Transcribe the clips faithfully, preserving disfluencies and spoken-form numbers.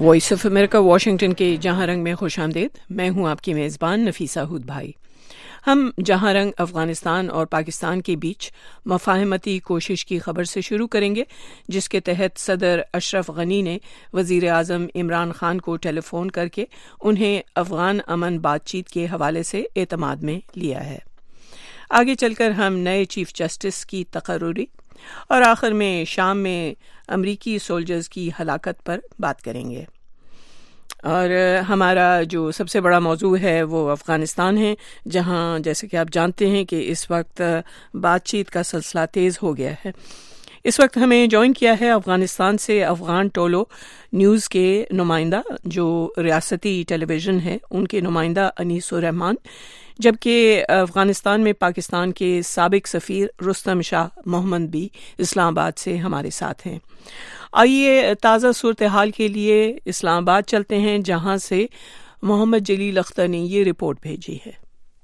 Voice of America Washington کے جہاں رنگ میں خوش آمدید. میں ہوں آپ کی میزبان نفیسہ ہود بھائی. ہم جہاں رنگ افغانستان اور پاکستان کے بیچ مفاہمتی کوشش کی خبر سے شروع کریں گے، جس کے تحت صدر اشرف غنی نے وزیر اعظم عمران خان کو ٹیلی فون کر کے انہیں افغان امن بات چیت کے حوالے سے اعتماد میں لیا ہے. آگے چل کر ہم نئے چیف جسٹس کی تقرری اور آخر میں شام میں امریکی سولجرز کی ہلاکت پر بات کریں گے. اور ہمارا جو سب سے بڑا موضوع ہے وہ افغانستان ہے، جہاں جیسے کہ آپ جانتے ہیں کہ اس وقت بات چیت کا سلسلہ تیز ہو گیا ہے. اس وقت ہمیں جوائن کیا ہے افغانستان سے افغان ٹولو نیوز کے نمائندہ، جو ریاستی ٹیلی ویژن ہے، ان کے نمائندہ انیس الرحمان، جبکہ افغانستان میں پاکستان کے سابق سفیر رستم شاہ محمد بھی اسلام آباد سے ہمارے ساتھ ہیں. آئیے تازہ صورتحال کے لیے اسلام آباد چلتے ہیں، جہاں سے محمد جلیل اختر نے یہ رپورٹ بھیجی ہے.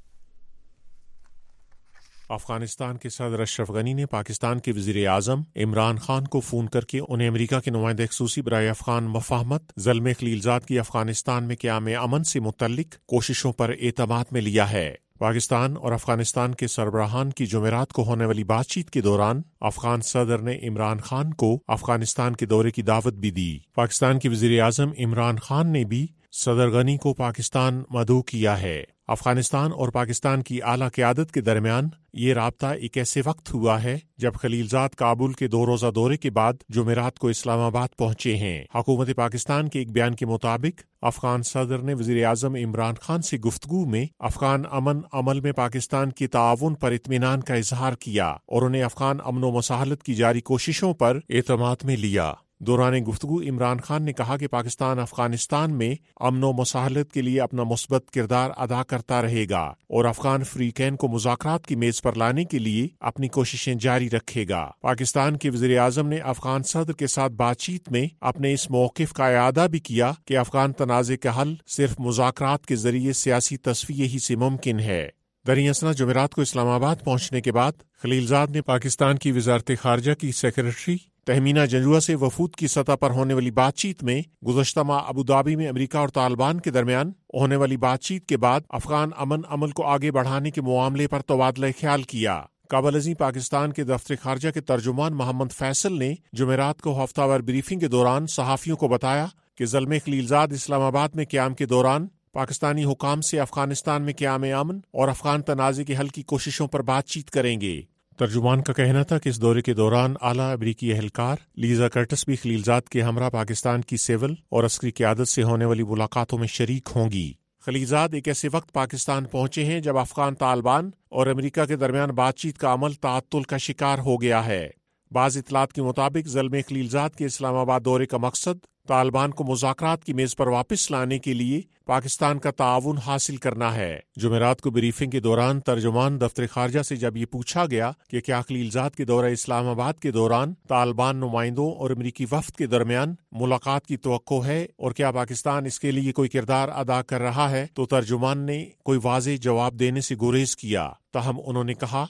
افغانستان کے صدر اشرف غنی نے پاکستان کے وزیر اعظم عمران خان کو فون کر کے انہیں امریکہ کے نمائندہ خصوصی برائے افغان مفاہمت زلمے خلیلزاد کی افغانستان میں قیام امن سے متعلق کوششوں پر اعتماد میں لیا ہے. پاکستان اور افغانستان کے سربراہان کی جمعرات کو ہونے والی بات چیت کے دوران افغان صدر نے عمران خان کو افغانستان کے دورے کی دعوت بھی دی. پاکستان کے وزیر اعظم عمران خان نے بھی صدر غنی کو پاکستان مدعو کیا ہے. افغانستان اور پاکستان کی اعلیٰ قیادت کے درمیان یہ رابطہ ایک ایسے وقت ہوا ہے جب خلیلزاد کابل کے دو روزہ دورے کے بعد جمعرات کو اسلام آباد پہنچے ہیں. حکومت پاکستان کے ایک بیان کے مطابق افغان صدر نے وزیر اعظم عمران خان سے گفتگو میں افغان امن عمل میں پاکستان کی تعاون پر اطمینان کا اظہار کیا اور انہیں افغان امن و مساحلت کی جاری کوششوں پر اعتماد میں لیا. دوران گفتگو عمران خان نے کہا کہ پاکستان افغانستان میں امن و مساحلت کے لیے اپنا مثبت کردار ادا کرتا رہے گا اور افغان فریقین کو مذاکرات کی میز پر لانے کے لیے اپنی کوششیں جاری رکھے گا. پاکستان کے وزیر اعظم نے افغان صدر کے ساتھ بات چیت میں اپنے اس موقف کا اعادہ بھی کیا کہ افغان تنازع کا حل صرف مذاکرات کے ذریعے سیاسی تصفیے ہی سے ممکن ہے. دریں اثنا جمعرات کو اسلام آباد پہنچنے کے بعد خلیلزاد نے پاکستان کی وزارت خارجہ کی سیکرٹری تہمینہ جنجوعہ سے وفود کی سطح پر ہونے والی بات چیت میں گزشتہ ماہ ابوظہبی میں امریکہ اور طالبان کے درمیان ہونے والی بات چیت کے بعد افغان امن عمل کو آگے بڑھانے کے معاملے پر تبادلہ خیال کیا. قبل ازیں پاکستان کے دفتر خارجہ کے ترجمان محمد فیصل نے جمعرات کو ہفتہ وار بریفنگ کے دوران صحافیوں کو بتایا کہ زلمے خلیلزاد اسلام آباد میں قیام کے دوران پاکستانی حکام سے افغانستان میں قیام امن اور افغان تنازع کے حل کی کوششوں پر بات چیت کریں گے. ترجمان کا کہنا تھا کہ اس دورے کے دوران اعلیٰ امریکی اہلکار لیزا کرٹس بھی خلیلزاد کے ہمراہ پاکستان کی سول اور عسکری قیادت سے ہونے والی ملاقاتوں میں شریک ہوں گی. خلیلزاد ایک ایسے وقت پاکستان پہنچے ہیں جب افغان طالبان اور امریکہ کے درمیان بات چیت کا عمل تعطل کا شکار ہو گیا ہے. بعض اطلاعات کے مطابق زلمے خلیلزاد کے اسلام آباد دورے کا مقصد طالبان کو مذاکرات کی میز پر واپس لانے کے لیے پاکستان کا تعاون حاصل کرنا ہے. جمعرات کو بریفنگ کے دوران ترجمان دفتر خارجہ سے جب یہ پوچھا گیا کہ کیا خلیلزاد کے دورہ اسلام آباد کے دوران طالبان نمائندوں اور امریکی وفد کے درمیان ملاقات کی توقع ہے اور کیا پاکستان اس کے لیے کوئی کردار ادا کر رہا ہے، تو ترجمان نے کوئی واضح جواب دینے سے گریز کیا. تاہم انہوں نے کہا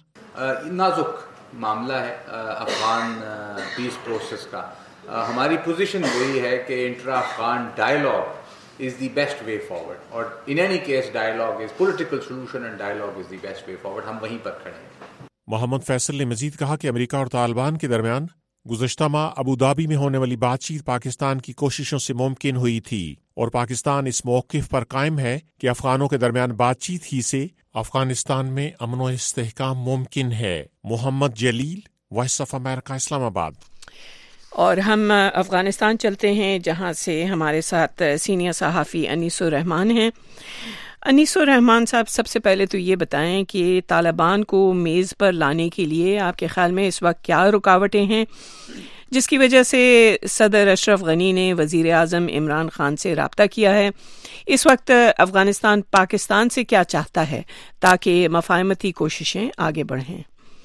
نازک معاملہ ہے افغان پیس پروسیس کا. ہماری پوزیشن وہی ہے کہ intra Afghan dialogue is the best way forward, اور in any case dialogue is political solution and dialogue is the best way forward. ہم وہیں پر کھڑے ہیں. محمد فیصل نے مزید کہا کہ امریکہ اور طالبان کے درمیان گزشتہ ماہ ابوظہبی میں ہونے والی بات چیت پاکستان کی کوششوں سے ممکن ہوئی تھی اور پاکستان اس موقف پر قائم ہے کہ افغانوں کے درمیان بات چیت ہی سے افغانستان میں امن و استحکام ممکن ہے. محمد جلیل، وائس آف امریکہ، اسلام آباد. اور ہم افغانستان چلتے ہیں، جہاں سے ہمارے ساتھ سینئر صحافی انیس الرحمان ہیں. انیس الرحمان صاحب، سب سے پہلے تو یہ بتائیں کہ طالبان کو میز پر لانے کے لیے آپ کے خیال میں اس وقت کیا رکاوٹیں ہیں جس کی وجہ سے صدر اشرف غنی نے وزیر اعظم عمران خان سے رابطہ کیا ہے؟ اس وقت افغانستان پاکستان سے کیا چاہتا ہے تاکہ مفاہمتی کوششیں آگے بڑھیں؟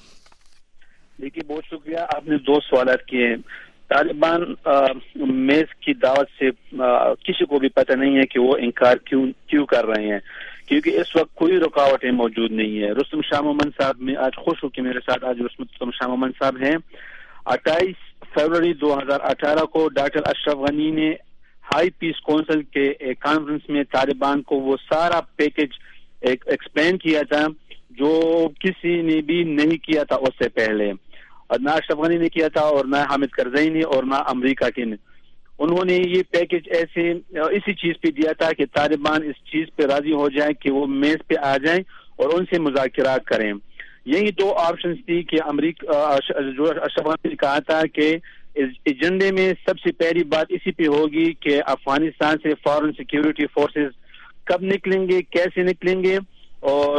دیکھیے، بہت شکریہ. آپ نے دو سوالات کیے. طالبان میز کی دعوت سے کسی کو بھی پتہ نہیں ہے کہ وہ انکار کیوں کیوں کر رہے ہیں، کیونکہ اس وقت کوئی رکاوٹیں موجود نہیں ہے. رستم شاہ محمد صاحب، میں آج خوش ہوں کہ میرے ساتھ آج رستم شاہ محمد صاحب ہیں. اٹھائیس فروری دو ہزار اٹھارہ کو ڈاکٹر اشرف غنی نے ہائی پیس کونسل کے ایک کانفرنس میں طالبان کو وہ سارا پیکج ایکسپلین کیا تھا جو کسی نے بھی نہیں کیا تھا اس سے پہلے، اور نہ اشرف غنی نے کیا تھا اور نہ حامد کرزئی نے اور نہ امریکہ کے نے. انہوں نے یہ پیکج ایسے اسی چیز پہ دیا تھا کہ طالبان اس چیز پہ راضی ہو جائیں کہ وہ میز پہ آ جائیں اور ان سے مذاکرات کریں. یہی دو آپشنز تھی کہ امریکہ جو اشرف غنی نے کہا تھا کہ ایجنڈے میں سب سے پہلی بات اسی پہ ہوگی کہ افغانستان سے فارن سیکیورٹی فورسز کب نکلیں گے، کیسے نکلیں گے، اور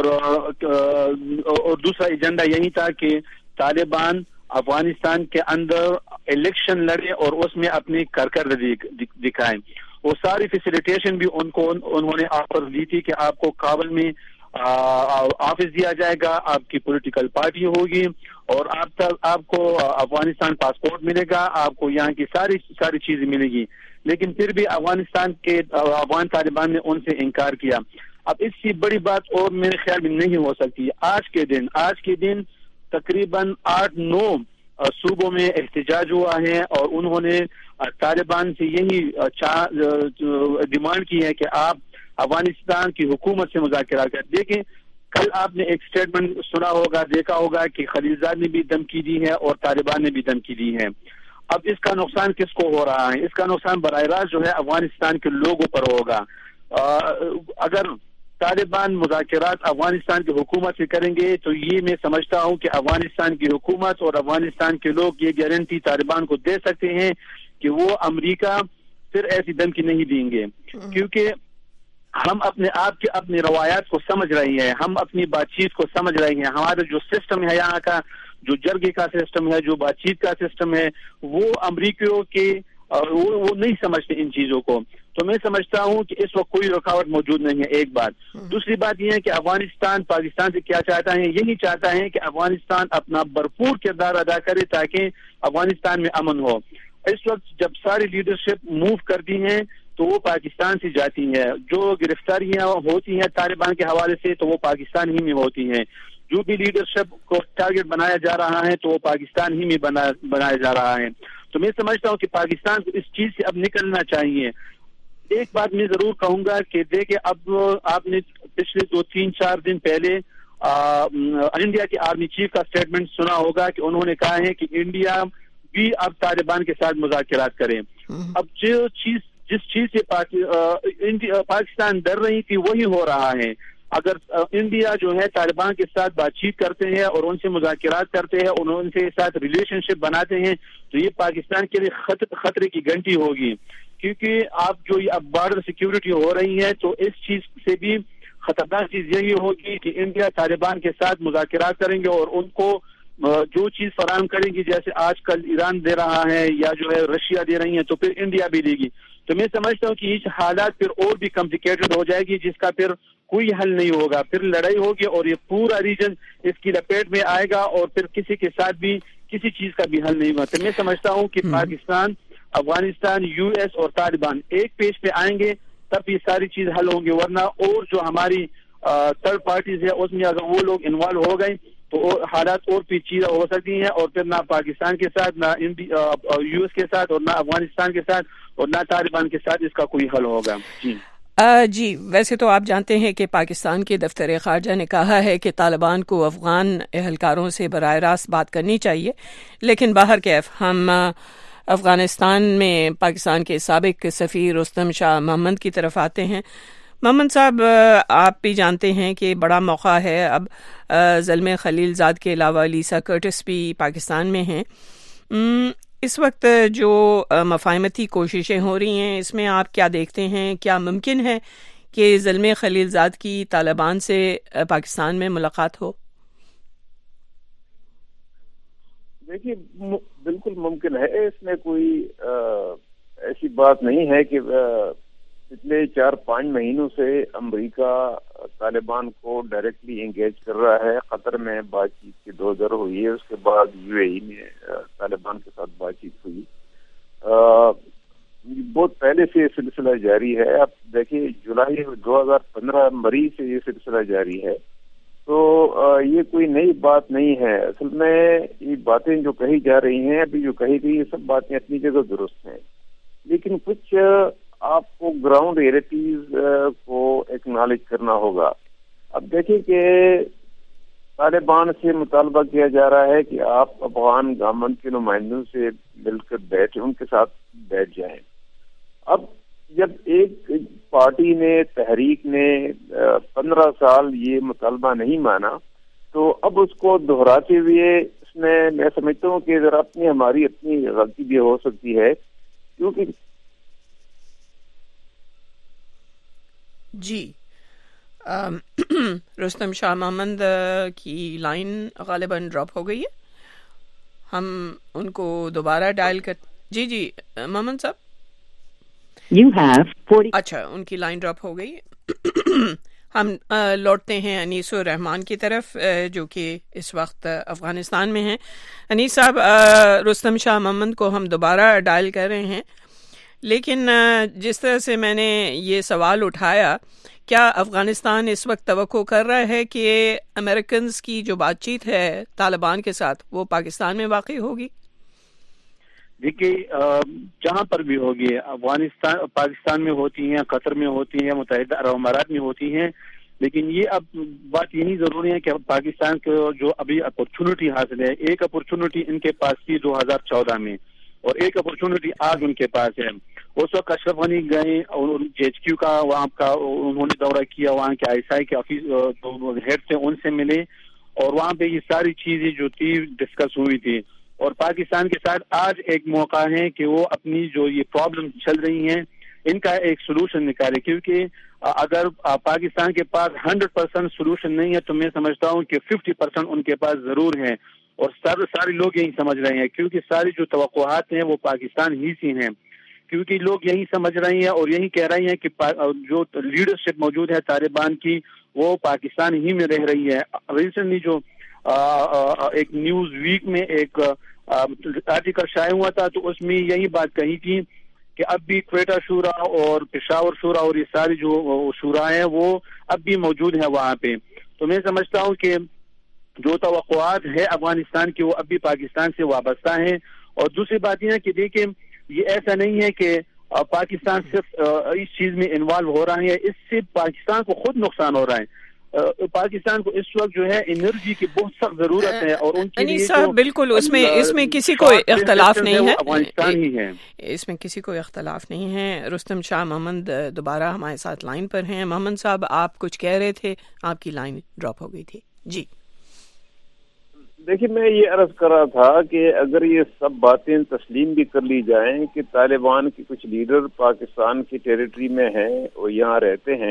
اور دوسرا ایجنڈا یہی تھا کہ طالبان افغانستان کے اندر الیکشن لڑے اور اس میں اپنی کارکردگی دکھائیں. وہ ساری فیسیلیٹیشن بھی ان کو انہوں نے آفر دی تھی کہ آپ کو کابل میں آفس دیا جائے گا، آپ کی پولیٹیکل پارٹی ہوگی اور آپ تک آپ کو افغانستان پاسپورٹ ملے گا، آپ کو یہاں کی ساری ساری چیزیں ملے گی. لیکن پھر بھی افغانستان کے افغان طالبان نے ان سے انکار کیا. اب اس سے بڑی بات اور میرے خیال میں نہیں ہو سکتی. آج کے دن آج کے دن تقریباً آٹھ نو صوبوں میں احتجاج ہوا ہے اور انہوں نے طالبان سے یہی ڈیمانڈ کی ہے کہ آپ افغانستان کی حکومت سے مذاکرات کریں. دیکھیں کل آپ نے ایک سٹیٹمنٹ سنا ہوگا، دیکھا ہوگا کہ خلیل زاد نے بھی دھمکی دی ہے اور طالبان نے بھی دھمکی دی ہے. اب اس کا نقصان کس کو ہو رہا ہے؟ اس کا نقصان براہ راست جو ہے افغانستان کے لوگوں پر ہوگا. اگر طالبان مذاکرات افغانستان کی حکومت سے کریں گے تو یہ میں سمجھتا ہوں کہ افغانستان کی حکومت اور افغانستان کے لوگ یہ گارنٹی طالبان کو دے سکتے ہیں کہ وہ امریکہ پھر ایسی دھمکی نہیں دیں گے، کیونکہ ہم اپنے آپ کے اپنی روایات کو سمجھ رہی ہیں، ہم اپنی بات چیت کو سمجھ رہی ہیں. ہمارا جو سسٹم ہے یہاں کا، جو جرگے کا سسٹم ہے، جو بات چیت کا سسٹم ہے، وہ امریکیوں کے وہ, وہ نہیں سمجھتے ان چیزوں کو. تو میں سمجھتا ہوں کہ اس وقت کوئی رکاوٹ موجود نہیں ہے. ایک بات. دوسری بات یہ ہے کہ افغانستان پاکستان سے کیا چاہتا ہے؟ یہی چاہتا ہے کہ افغانستان اپنا بھرپور کردار ادا کرے تاکہ افغانستان میں امن ہو. اس وقت جب ساری لیڈرشپ موو کرتی ہیں تو وہ پاکستان سے جاتی ہے. جو گرفتاریاں ہوتی ہیں طالبان کے حوالے سے تو وہ پاکستان ہی میں ہوتی ہیں. جو بھی لیڈرشپ کو ٹارگٹ بنایا جا رہا ہے تو وہ پاکستان ہی میں بنایا جا رہا ہے. تو میں سمجھتا ہوں کہ پاکستان کو اس چیز سے اب نکلنا چاہیے. ایک بات میں ضرور کہوں گا کہ دیکھیں اب آپ نے پچھلے دو تین چار دن پہلے انڈیا کے آرمی چیف کا سٹیٹمنٹ سنا ہوگا کہ انہوں نے کہا ہے کہ انڈیا بھی اب طالبان کے ساتھ مذاکرات کریں. اب جو چیز جس چیز سے پاکستان ڈر رہی تھی وہی ہو رہا ہے. اگر انڈیا جو ہے طالبان کے ساتھ بات چیت کرتے ہیں اور ان سے مذاکرات کرتے ہیں اور ان کے ساتھ ریلیشن شپ بناتے ہیں تو یہ پاکستان کے لیے خطرے کی گھنٹی ہوگی. کیونکہ آپ جو اب بارڈر سیکیورٹی ہو رہی ہے تو اس چیز سے بھی خطرناک چیز یہی ہوگی کہ انڈیا طالبان کے ساتھ مذاکرات کریں گے اور ان کو جو چیز فراہم کریں گی، جیسے آج کل ایران دے رہا ہے یا جو ہے رشیا دے رہی ہیں، تو پھر انڈیا بھی دے گی. تو میں سمجھتا ہوں کہ یہ حالات پھر اور بھی کمپلیکیٹڈ ہو جائے گی جس کا پھر کوئی حل نہیں ہوگا. پھر لڑائی ہوگی اور یہ پورا ریجن اس کی لپیٹ میں آئے گا اور پھر کسی کے ساتھ بھی کسی چیز کا بھی حل نہیں ہوگا. تو میں سمجھتا ہوں کہ پاکستان، افغانستان، یو ایس اور طالبان ایک پیج پہ آئیں گے تب یہ ساری چیز حل ہوں گے. ورنہ اور جو ہماری تھرڈ پارٹیز ہے اس میں اگر وہ لوگ انوالو ہو گئے تو حالات اور پیچیدہ ہو سکتی ہیں اور پھر نہ پاکستان کے ساتھ، نہ یو ایس کے ساتھ اور نہ افغانستان کے ساتھ اور نہ طالبان کے ساتھ اس کا کوئی حل ہوگا. جی جی ویسے تو آپ جانتے ہیں کہ پاکستان کے دفتر خارجہ نے کہا ہے کہ طالبان کو افغان اہلکاروں سے براہ راست بات کرنی چاہیے، لیکن باہر کیف ہم افغانستان میں پاکستان کے سابق سفیر رستم شاہ محمد کی طرف آتے ہیں. محمد صاحب، آپ بھی جانتے ہیں کہ بڑا موقع ہے، اب زلمے خلیل زاد کے علاوہ لیسا کرٹس بھی پاکستان میں ہیں. اس وقت جو مفاہمتی کوششیں ہو رہی ہیں اس میں آپ کیا دیکھتے ہیں؟ کیا ممکن ہے کہ زلمے خلیل زاد کی طالبان سے پاکستان میں ملاقات ہو؟ دیکھیے بالکل ممکن ہے، اس میں کوئی ایسی بات نہیں ہے کہ پچھلے چار پانچ مہینوں سے امریکہ طالبان کو ڈائریکٹلی انگیج کر رہا ہے. قطر میں بات چیت کی دو در ہوئی ہے، اس کے بعد یو اے ای میں طالبان کے ساتھ بات چیت ہوئی. بہت پہلے سے یہ سلسلہ جاری ہے. آپ دیکھیے جولائی دو ہزار پندرہ مئی سے یہ سلسلہ جاری ہے، تو یہ کوئی نئی بات نہیں ہے. اصل میں یہ باتیں جو کہی جا رہی ہیں، ابھی جو کہی گئی یہ سب باتیں اپنی جگہ درست ہیں، لیکن کچھ آپ کو گراؤنڈ ریئلٹیز کو ایکنالج کرنا ہوگا. اب دیکھیں کہ طالبان سے مطالبہ کیا جا رہا ہے کہ آپ افغان گورنمنٹ کے نمائندوں سے مل کر بیٹھیں، ان کے ساتھ بیٹھ جائیں. اب جب ایک پارٹی نے، تحریک نے پندرہ سال یہ مطالبہ نہیں مانا، تو اب اس کو دہراتے ہوئے اس میں میں سمجھتا ہوں کہ ذرا اپنی ہماری اپنی غلطی بھی ہو سکتی ہے، کیونکہ جی رستم شاہ محمد کی لائن غالباً ڈراپ ہو گئی ہے، ہم ان کو دوبارہ ڈائل کر. جی جی محمد صاحب. You have forty اچھا ان کی لائن ڈراپ ہو گئی. ہم لوٹتے ہیں انیس الرحمان کی طرف جو کہ اس وقت افغانستان میں ہیں. انیس صاحب، رستم شاہ محمد کو ہم دوبارہ ڈائل کر رہے ہیں، لیکن جس طرح سے میں نے یہ سوال اٹھایا، کیا افغانستان اس وقت توقع کر رہا ہے کہ امریکنز کی جو بات چیت ہے طالبان کے ساتھ وہ پاکستان میں واقع ہوگی؟ دیکھیے، جہاں پر بھی ہوگی، افغانستان پاکستان میں ہوتی ہیں، قطر میں ہوتی ہیں، متحدہ عرب امارات میں ہوتی ہیں، لیکن یہ اب بات یہی ضروری ہے کہ پاکستان کو جو ابھی اپرچونٹی حاصل ہے، ایک اپرچونٹی ان کے پاس تھی دو ہزار چودہ میں، اور ایک اپرچونٹی آج ان کے پاس ہے. اس وقت اشرف غنی گئے اور جے ایچ کیو کا وہاں کا انہوں نے دورہ کیا، وہاں کے آئی ایس آئی کے آفس جو ہیڈ تھے ان سے ملے، اور وہاں پہ یہ ساری چیزیں جو تھی ڈسکس ہوئی تھی. اور پاکستان کے ساتھ آج ایک موقع ہے کہ وہ اپنی جو یہ پرابلم چل رہی ہیں ان کا ایک سولوشن نکالے، کیونکہ اگر پاکستان کے پاس ہنڈریڈ پرسینٹ سولوشن نہیں ہے تو میں سمجھتا ہوں کہ ففٹی پرسینٹ ان کے پاس ضرور ہے. اور سارے سارے لوگ یہی سمجھ رہے ہیں، کیونکہ ساری جو توقعات ہیں وہ پاکستان ہی سے ہیں، کیونکہ لوگ یہی سمجھ رہے ہیں اور یہی کہہ رہے ہیں کہ جو لیڈرشپ موجود ہے طالبان کی وہ پاکستان ہی میں رہ رہی ہے. ریسنٹلی جو ایک نیوز ویک میں ایک آرٹیکل شائع ہوا تھا تو اس میں یہی بات کہی تھی کہ اب بھی کوئٹہ شورا اور پشاور شورا اور یہ ساری جو شورا ہیں وہ اب بھی موجود ہیں وہاں پہ. تو میں سمجھتا ہوں کہ جو توقعات ہے افغانستان کی وہ اب بھی پاکستان سے وابستہ ہیں. اور دوسری بات یہ ہے کہ دیکھیں یہ ایسا نہیں ہے کہ پاکستان صرف اس چیز میں انوالو ہو رہا ہے، اس سے پاکستان کو خود نقصان ہو رہا ہے. پاکستان کو اس وقت جو ہے انرجی کی بہت سخت ضرورت ہے، اور ان کے لیے بالکل اس میں اس میں کسی کو اختلاف نہیں ہے، افغانستان ہی ہے، اس میں کسی کو اختلاف نہیں ہے. رستم شاہ محمد دوبارہ ہمارے ساتھ لائن پر ہیں. محمد صاحب آپ کچھ کہہ رہے تھے، آپ کی لائن ڈراپ ہو گئی تھی. جی دیکھیے، میں یہ عرض کر رہا تھا کہ اگر یہ سب باتیں تسلیم بھی کر لی جائیں کہ طالبان کے کچھ لیڈر پاکستان کی ٹیریٹری میں ہیں، وہ یہاں رہتے ہیں،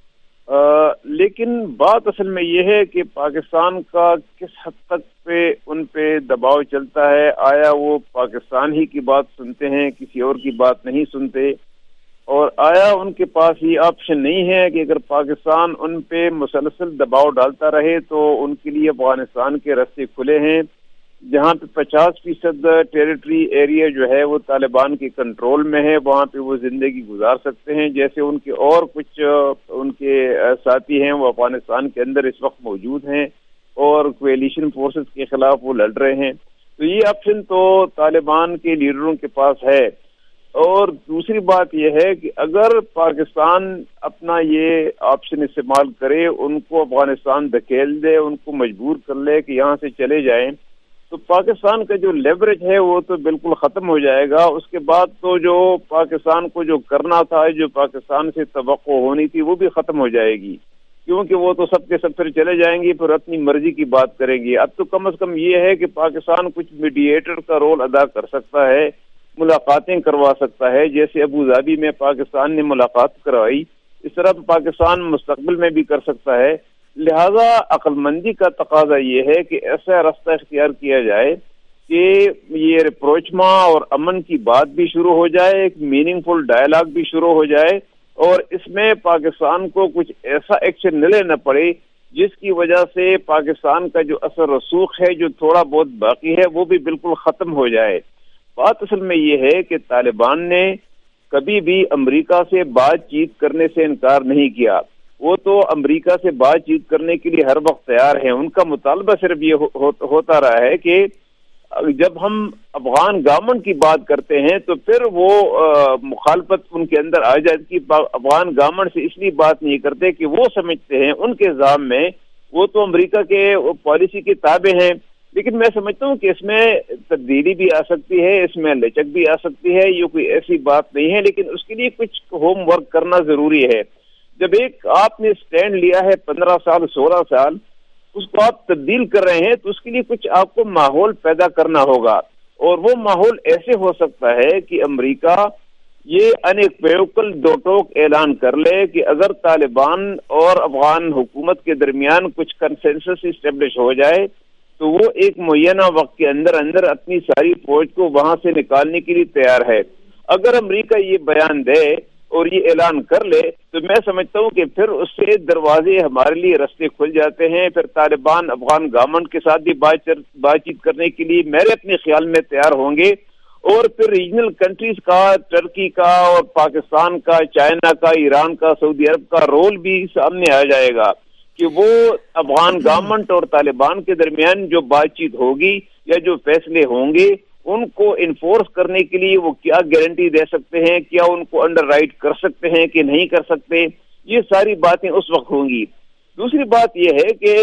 آ, لیکن بات اصل میں یہ ہے کہ پاکستان کا کس حد تک پہ ان پہ دباؤ چلتا ہے. آیا وہ پاکستان ہی کی بات سنتے ہیں، کسی اور کی بات نہیں سنتے، اور آیا ان کے پاس یہ آپشن نہیں ہے کہ اگر پاکستان ان پہ مسلسل دباؤ ڈالتا رہے تو ان کے لیے افغانستان کے راستے کھلے ہیں، جہاں پہ پچاس فیصد ٹیریٹری ایریا جو ہے وہ طالبان کے کنٹرول میں ہے، وہاں پہ وہ زندگی گزار سکتے ہیں. جیسے ان کے اور کچھ ان کے ساتھی ہیں وہ افغانستان کے اندر اس وقت موجود ہیں اور کویلیشن فورسز کے خلاف وہ لڑ رہے ہیں. تو یہ آپشن تو طالبان کے لیڈروں کے پاس ہے. اور دوسری بات یہ ہے کہ اگر پاکستان اپنا یہ آپشن استعمال کرے، ان کو افغانستان دھکیل دے، ان کو مجبور کر لے کہ یہاں سے چلے جائیں، تو پاکستان کا جو لیوریج ہے وہ تو بالکل ختم ہو جائے گا. اس کے بعد تو جو پاکستان کو جو کرنا تھا، جو پاکستان سے توقع ہونی تھی، وہ بھی ختم ہو جائے گی، کیونکہ وہ تو سب کے سب پھر چلے جائیں گے، پھر اپنی مرضی کی بات کریں گے. اب تو کم از کم یہ ہے کہ پاکستان کچھ میڈییٹر کا رول ادا کر سکتا ہے، ملاقاتیں کروا سکتا ہے، جیسے ابو ظہبی میں پاکستان نے ملاقات کروائی، اس طرح پاکستان مستقبل میں بھی کر سکتا ہے. لہذا عقل مندی کا تقاضا یہ ہے کہ ایسا راستہ اختیار کیا جائے کہ یہ ریپروچما اور امن کی بات بھی شروع ہو جائے، ایک میننگ فل ڈائلاگ بھی شروع ہو جائے، اور اس میں پاکستان کو کچھ ایسا ایکشن نہ لینا پڑے جس کی وجہ سے پاکستان کا جو اثر رسوخ ہے، جو تھوڑا بہت باقی ہے، وہ بھی بالکل ختم ہو جائے. بات اصل میں یہ ہے کہ طالبان نے کبھی بھی امریکہ سے بات چیت کرنے سے انکار نہیں کیا، وہ تو امریکہ سے بات چیت کرنے کے لیے ہر وقت تیار ہیں. ان کا مطالبہ صرف یہ ہو, ہو, ہوتا رہا ہے کہ جب ہم افغان گورنمنٹ کی بات کرتے ہیں تو پھر وہ مخالفت ان کے اندر آ جاتی ہے. افغان گورنمنٹ سے اس لیے بات نہیں کرتے کہ وہ سمجھتے ہیں ان کے نظام میں وہ تو امریکہ کے پالیسی کے تابع ہیں, لیکن میں سمجھتا ہوں کہ اس میں تبدیلی بھی آ سکتی ہے, اس میں لچک بھی آ سکتی ہے. یہ کوئی ایسی بات نہیں ہے, لیکن اس کے لیے کچھ ہوم ورک کرنا ضروری ہے. جب ایک آپ نے سٹینڈ لیا ہے پندرہ سال سولہ سال, اس کو آپ تبدیل کر رہے ہیں تو اس کے لیے کچھ آپ کو ماحول پیدا کرنا ہوگا, اور وہ ماحول ایسے ہو سکتا ہے کہ امریکہ یہ انیکویوکل دو ٹوک اعلان کر لے کہ اگر طالبان اور افغان حکومت کے درمیان کچھ کنسنسس اسٹیبلش ہو جائے تو وہ ایک معینہ وقت کے اندر اندر اپنی ساری فوج کو وہاں سے نکالنے کے لیے تیار ہے. اگر امریکہ یہ بیان دے اور یہ اعلان کر لے تو میں سمجھتا ہوں کہ پھر اس سے دروازے ہمارے لیے رستے کھل جاتے ہیں. پھر طالبان افغان گورنمنٹ کے ساتھ بھی بات چیت کرنے کے لیے میرے اپنے خیال میں تیار ہوں گے, اور پھر ریجنل کنٹریز کا, ٹرکی کا اور پاکستان کا, چائنا کا, ایران کا, سعودی عرب کا رول بھی سامنے آ جائے گا کہ وہ افغان گورنمنٹ اور طالبان کے درمیان جو بات چیت ہوگی یا جو فیصلے ہوں گے ان کو انفورس کرنے کے لیے وہ کیا گارنٹی دے سکتے ہیں, کیا ان کو انڈر رائٹ کر سکتے ہیں کہ نہیں کر سکتے, یہ ساری باتیں اس وقت ہوں گی. دوسری بات یہ ہے کہ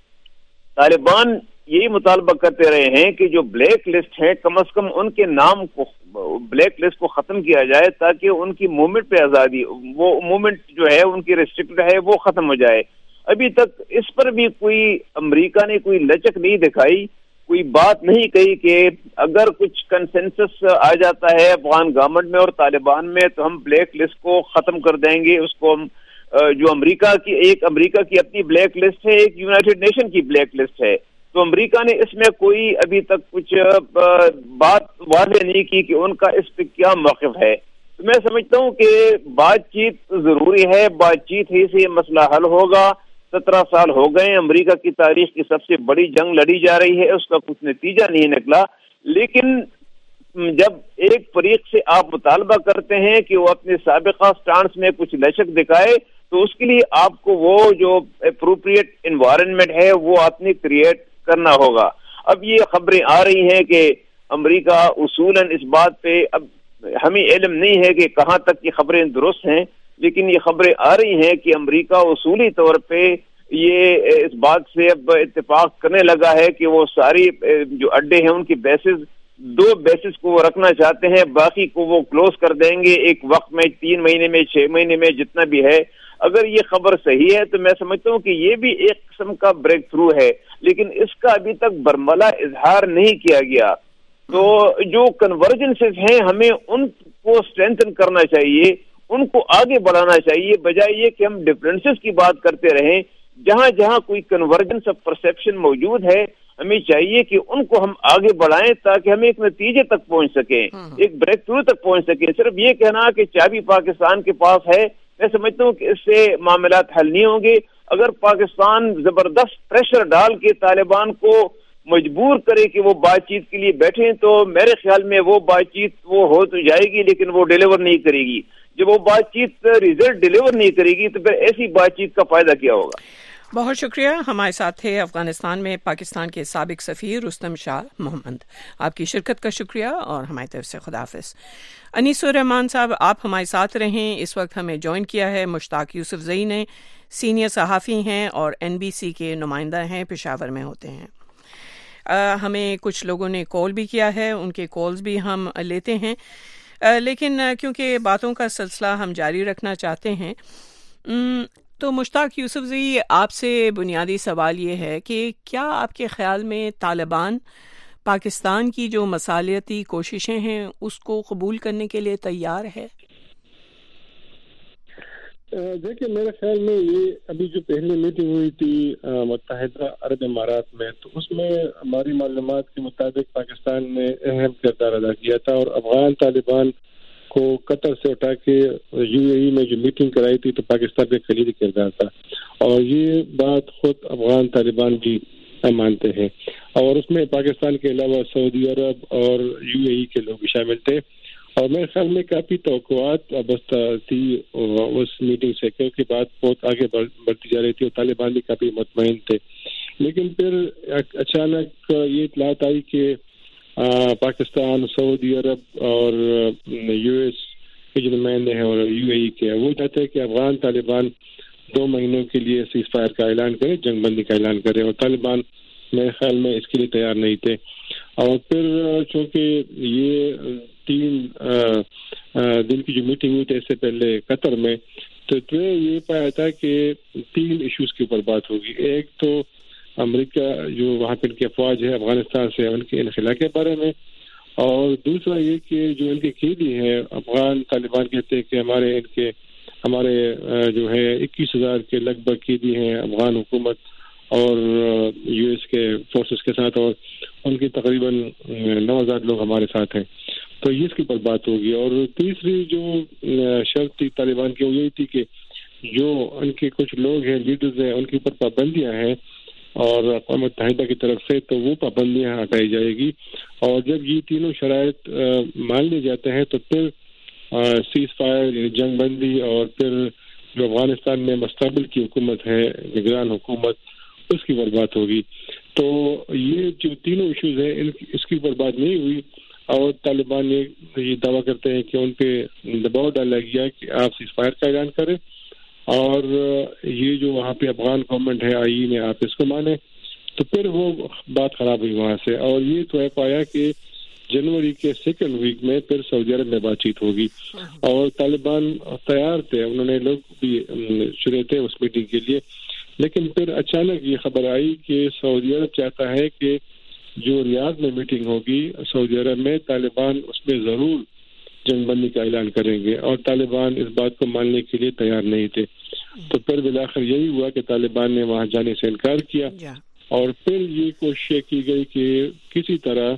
طالبان یہی مطالبہ کرتے رہے ہیں کہ جو بلیک لسٹ ہیں کم از کم ان کے نام کو, بلیک لسٹ کو ختم کیا جائے تاکہ ان کی موومنٹ پہ آزادی, وہ موومنٹ جو ہے ان کی ریسٹرکٹ ہے وہ ختم ہو جائے. ابھی تک اس پر بھی کوئی امریکہ نے کوئی لچک نہیں دکھائی, کوئی بات نہیں کہی کہ اگر کچھ کنسنسس آ جاتا ہے افغان گورنمنٹ میں اور طالبان میں تو ہم بلیک لسٹ کو ختم کر دیں گے. اس کو ہم جو امریکہ کی ایک امریکہ کی اپنی بلیک لسٹ ہے, ایک یونائٹڈ نیشن کی بلیک لسٹ ہے, تو امریکہ نے اس میں کوئی ابھی تک کچھ بات واضح نہیں کی کہ ان کا اس پہ کیا موقف ہے. تو میں سمجھتا ہوں کہ بات چیت ضروری ہے, بات چیت ہی سے یہ مسئلہ حل ہوگا. سترہ سال ہو گئے, امریکہ کی تاریخ کی سب سے بڑی جنگ لڑی جا رہی ہے, اس کا کچھ نتیجہ نہیں نکلا. لیکن جب ایک فریق سے آپ مطالبہ کرتے ہیں کہ وہ اپنے سابقہ سٹانس میں کچھ لچک دکھائے تو اس کے لیے آپ کو وہ جو اپروپریٹ انوائرنمنٹ ہے وہ آپ نے کریٹ کرنا ہوگا. اب یہ خبریں آ رہی ہیں کہ امریکہ اصولاً اس بات پہ, اب ہمیں علم نہیں ہے کہ کہاں تک یہ خبریں درست ہیں, لیکن یہ خبریں آ رہی ہیں کہ امریکہ اصولی طور پہ یہ اس بات سے اب اتفاق کرنے لگا ہے کہ وہ ساری جو اڈے ہیں ان کی بیسز, دو بیسز کو وہ رکھنا چاہتے ہیں, باقی کو وہ کلوز کر دیں گے ایک وقت میں, تین مہینے میں, چھ مہینے میں, جتنا بھی ہے. اگر یہ خبر صحیح ہے تو میں سمجھتا ہوں کہ یہ بھی ایک قسم کا بریک تھرو ہے, لیکن اس کا ابھی تک برملا اظہار نہیں کیا گیا. تو جو کنورجنسز ہیں ہمیں ان کو اسٹرینتھن کرنا چاہیے, ان کو آگے بڑھانا چاہیے, بجائے یہ کہ ہم ڈفرینسز کی بات کرتے رہیں. جہاں جہاں کوئی کنورجنس آف پرسیپشن موجود ہے ہمیں چاہیے کہ ان کو ہم آگے بڑھائیں تاکہ ہم ایک نتیجے تک پہنچ سکیں, ایک بریک تھرو تک پہنچ سکیں. صرف یہ کہنا کہ چابی پاکستان کے پاس ہے, میں سمجھتا ہوں کہ اس سے معاملات حل نہیں ہوں گے. اگر پاکستان زبردست پریشر ڈال کے طالبان کو مجبور کرے کہ وہ بات چیت کے لیے بیٹھیں تو میرے خیال میں وہ بات چیت وہ ہو تو جائے گی, لیکن وہ ڈیلیور نہیں کرے گی. جب وہ بات چیت ریزلٹ ڈیلیور نہیں کرے گی تو پھر ایسی بات چیت کا فائدہ کیا ہوگا. بہت شکریہ. ہمارے ساتھ تھے افغانستان میں پاکستان کے سابق سفیر رستم شاہ محمد. آپ کی شرکت کا شکریہ اور ہماری طرف سے خدا حافظ. انیس الرحمان صاحب آپ ہمارے ساتھ رہیں. اس وقت ہمیں جوائن کیا ہے مشتاق یوسف زئی نے, سینئر صحافی ہیں اور این بی سی کے نمائندہ ہیں, پشاور میں ہوتے ہیں. آ, ہمیں کچھ لوگوں نے کال بھی کیا ہے, ان کے کالز بھی ہم لیتے ہیں, آ, لیکن کیونکہ باتوں کا سلسلہ ہم جاری رکھنا چاہتے ہیں تو مشتاق یوسف زئی آپ سے بنیادی سوال یہ ہے کہ کیا آپ کے خیال میں طالبان پاکستان کی جو مصالحتی کوششیں ہیں اس کو قبول کرنے کے لیے تیار ہے؟ دیکھیے میرے خیال میں یہ ابھی جو پہلی میٹنگ ہوئی تھی متحدہ عرب امارات میں تو اس میں ہماری معلومات کے مطابق پاکستان نے اہم کردار ادا کیا تھا اور افغان طالبان کو قطر سے اٹھا کے یو اے ای میں جو میٹنگ کرائی تھی تو پاکستان کا کلیدی کردار تھا اور یہ بات خود افغان طالبان بھی مانتے ہیں اور اس میں پاکستان کے علاوہ سعودی عرب اور یو اے ای کے لوگ بھی شامل تھے اور میرے خیال میں کافی توقعات وابستہ تھی اس میٹنگ سے کیونکہ بات بہت آگے بڑھتی جا رہی تھی اور طالبان بھی کافی مطمئن تھے. لیکن پھر اچانک یہ اطلاعات آئی کہ پاکستان، سعودی عرب اور یو ایس کے جو نمائندے ہیں اور یو اے ای کے، وہ چاہتے ہیں کہ افغان طالبان دو مہینوں کے لیے سیز فائر کا اعلان کرے، جنگ بندی کا اعلان کرے، اور طالبان میرے خیال میں اس کے لیے تیار نہیں تھے. اور پھر چونکہ یہ تین دن کی جو میٹنگ ہوئی تھی اس سے پہلے قطر میں، تو یہ پایا تھا کہ تین ایشوز کے اوپر بات ہوگی. ایک تو امریکہ جو وہاں پہ ان کی افواج ہے افغانستان سے، ان کے انخلا کے بارے میں، اور دوسرا یہ کہ جو ان کے قیدی ہیں افغان طالبان کہتے ہیں کہ ہمارے ان کے ہمارے جو ہے اکیس ہزار کے لگ بھگ قیدی ہیں افغان حکومت اور یو ایس کے فورسز کے ساتھ، اور ان کی تقریباً نو ہزار لوگ ہمارے ساتھ ہیں. تو یہ اس کے اوپر بات ہوگی. اور تیسری جو شرط تھی طالبان کی وہ یہی تھی کہ جو ان کے کچھ لوگ ہیں لیڈرز ہیں ان کے اوپر پابندیاں ہیں اور اقوام متحدہ کی طرف سے، تو وہ پابندیاں ہٹائی جائے گی. اور جب یہ تینوں شرائط مان لیے جاتے ہیں تو پھر سیز فائر یعنی جنگ بندی، اور پھر جو افغانستان میں مستقبل کی حکومت ہے نگران حکومت، اس کی اوپر بات ہوگی. تو یہ جو تینوں ایشوز ہیں اس کی اوپر بات نہیں ہوئی، اور طالبان یہ دعویٰ کرتے ہیں کہ ان پہ دباؤ ڈالا گیا کہ آپ سیز فائر کا اعلان کریں، اور یہ جو وہاں پہ افغان گورنمنٹ ہے آئی نے آپ اس کو مانے. تو پھر وہ بات خراب ہوئی وہاں سے، اور یہ تو ہے پایا کہ جنوری کے سیکنڈ ویک میں پھر سعودی عرب میں بات چیت ہوگی، اور طالبان تیار تھے، انہوں نے لوگ بھی چنے تھے اس میٹنگ کے لیے. لیکن پھر اچانک یہ خبر آئی کہ سعودی عرب چاہتا ہے کہ جو ریاض میں میٹنگ ہوگی سعودی عرب میں، طالبان اس میں ضرور جنگ بندی کا اعلان کریں گے، اور طالبان اس بات کو ماننے کے لیے تیار نہیں تھے. تو پھر بالآخر یہی ہوا کہ طالبان نے وہاں جانے سے انکار کیا، اور پھر یہ کوشش کی گئی کہ کسی طرح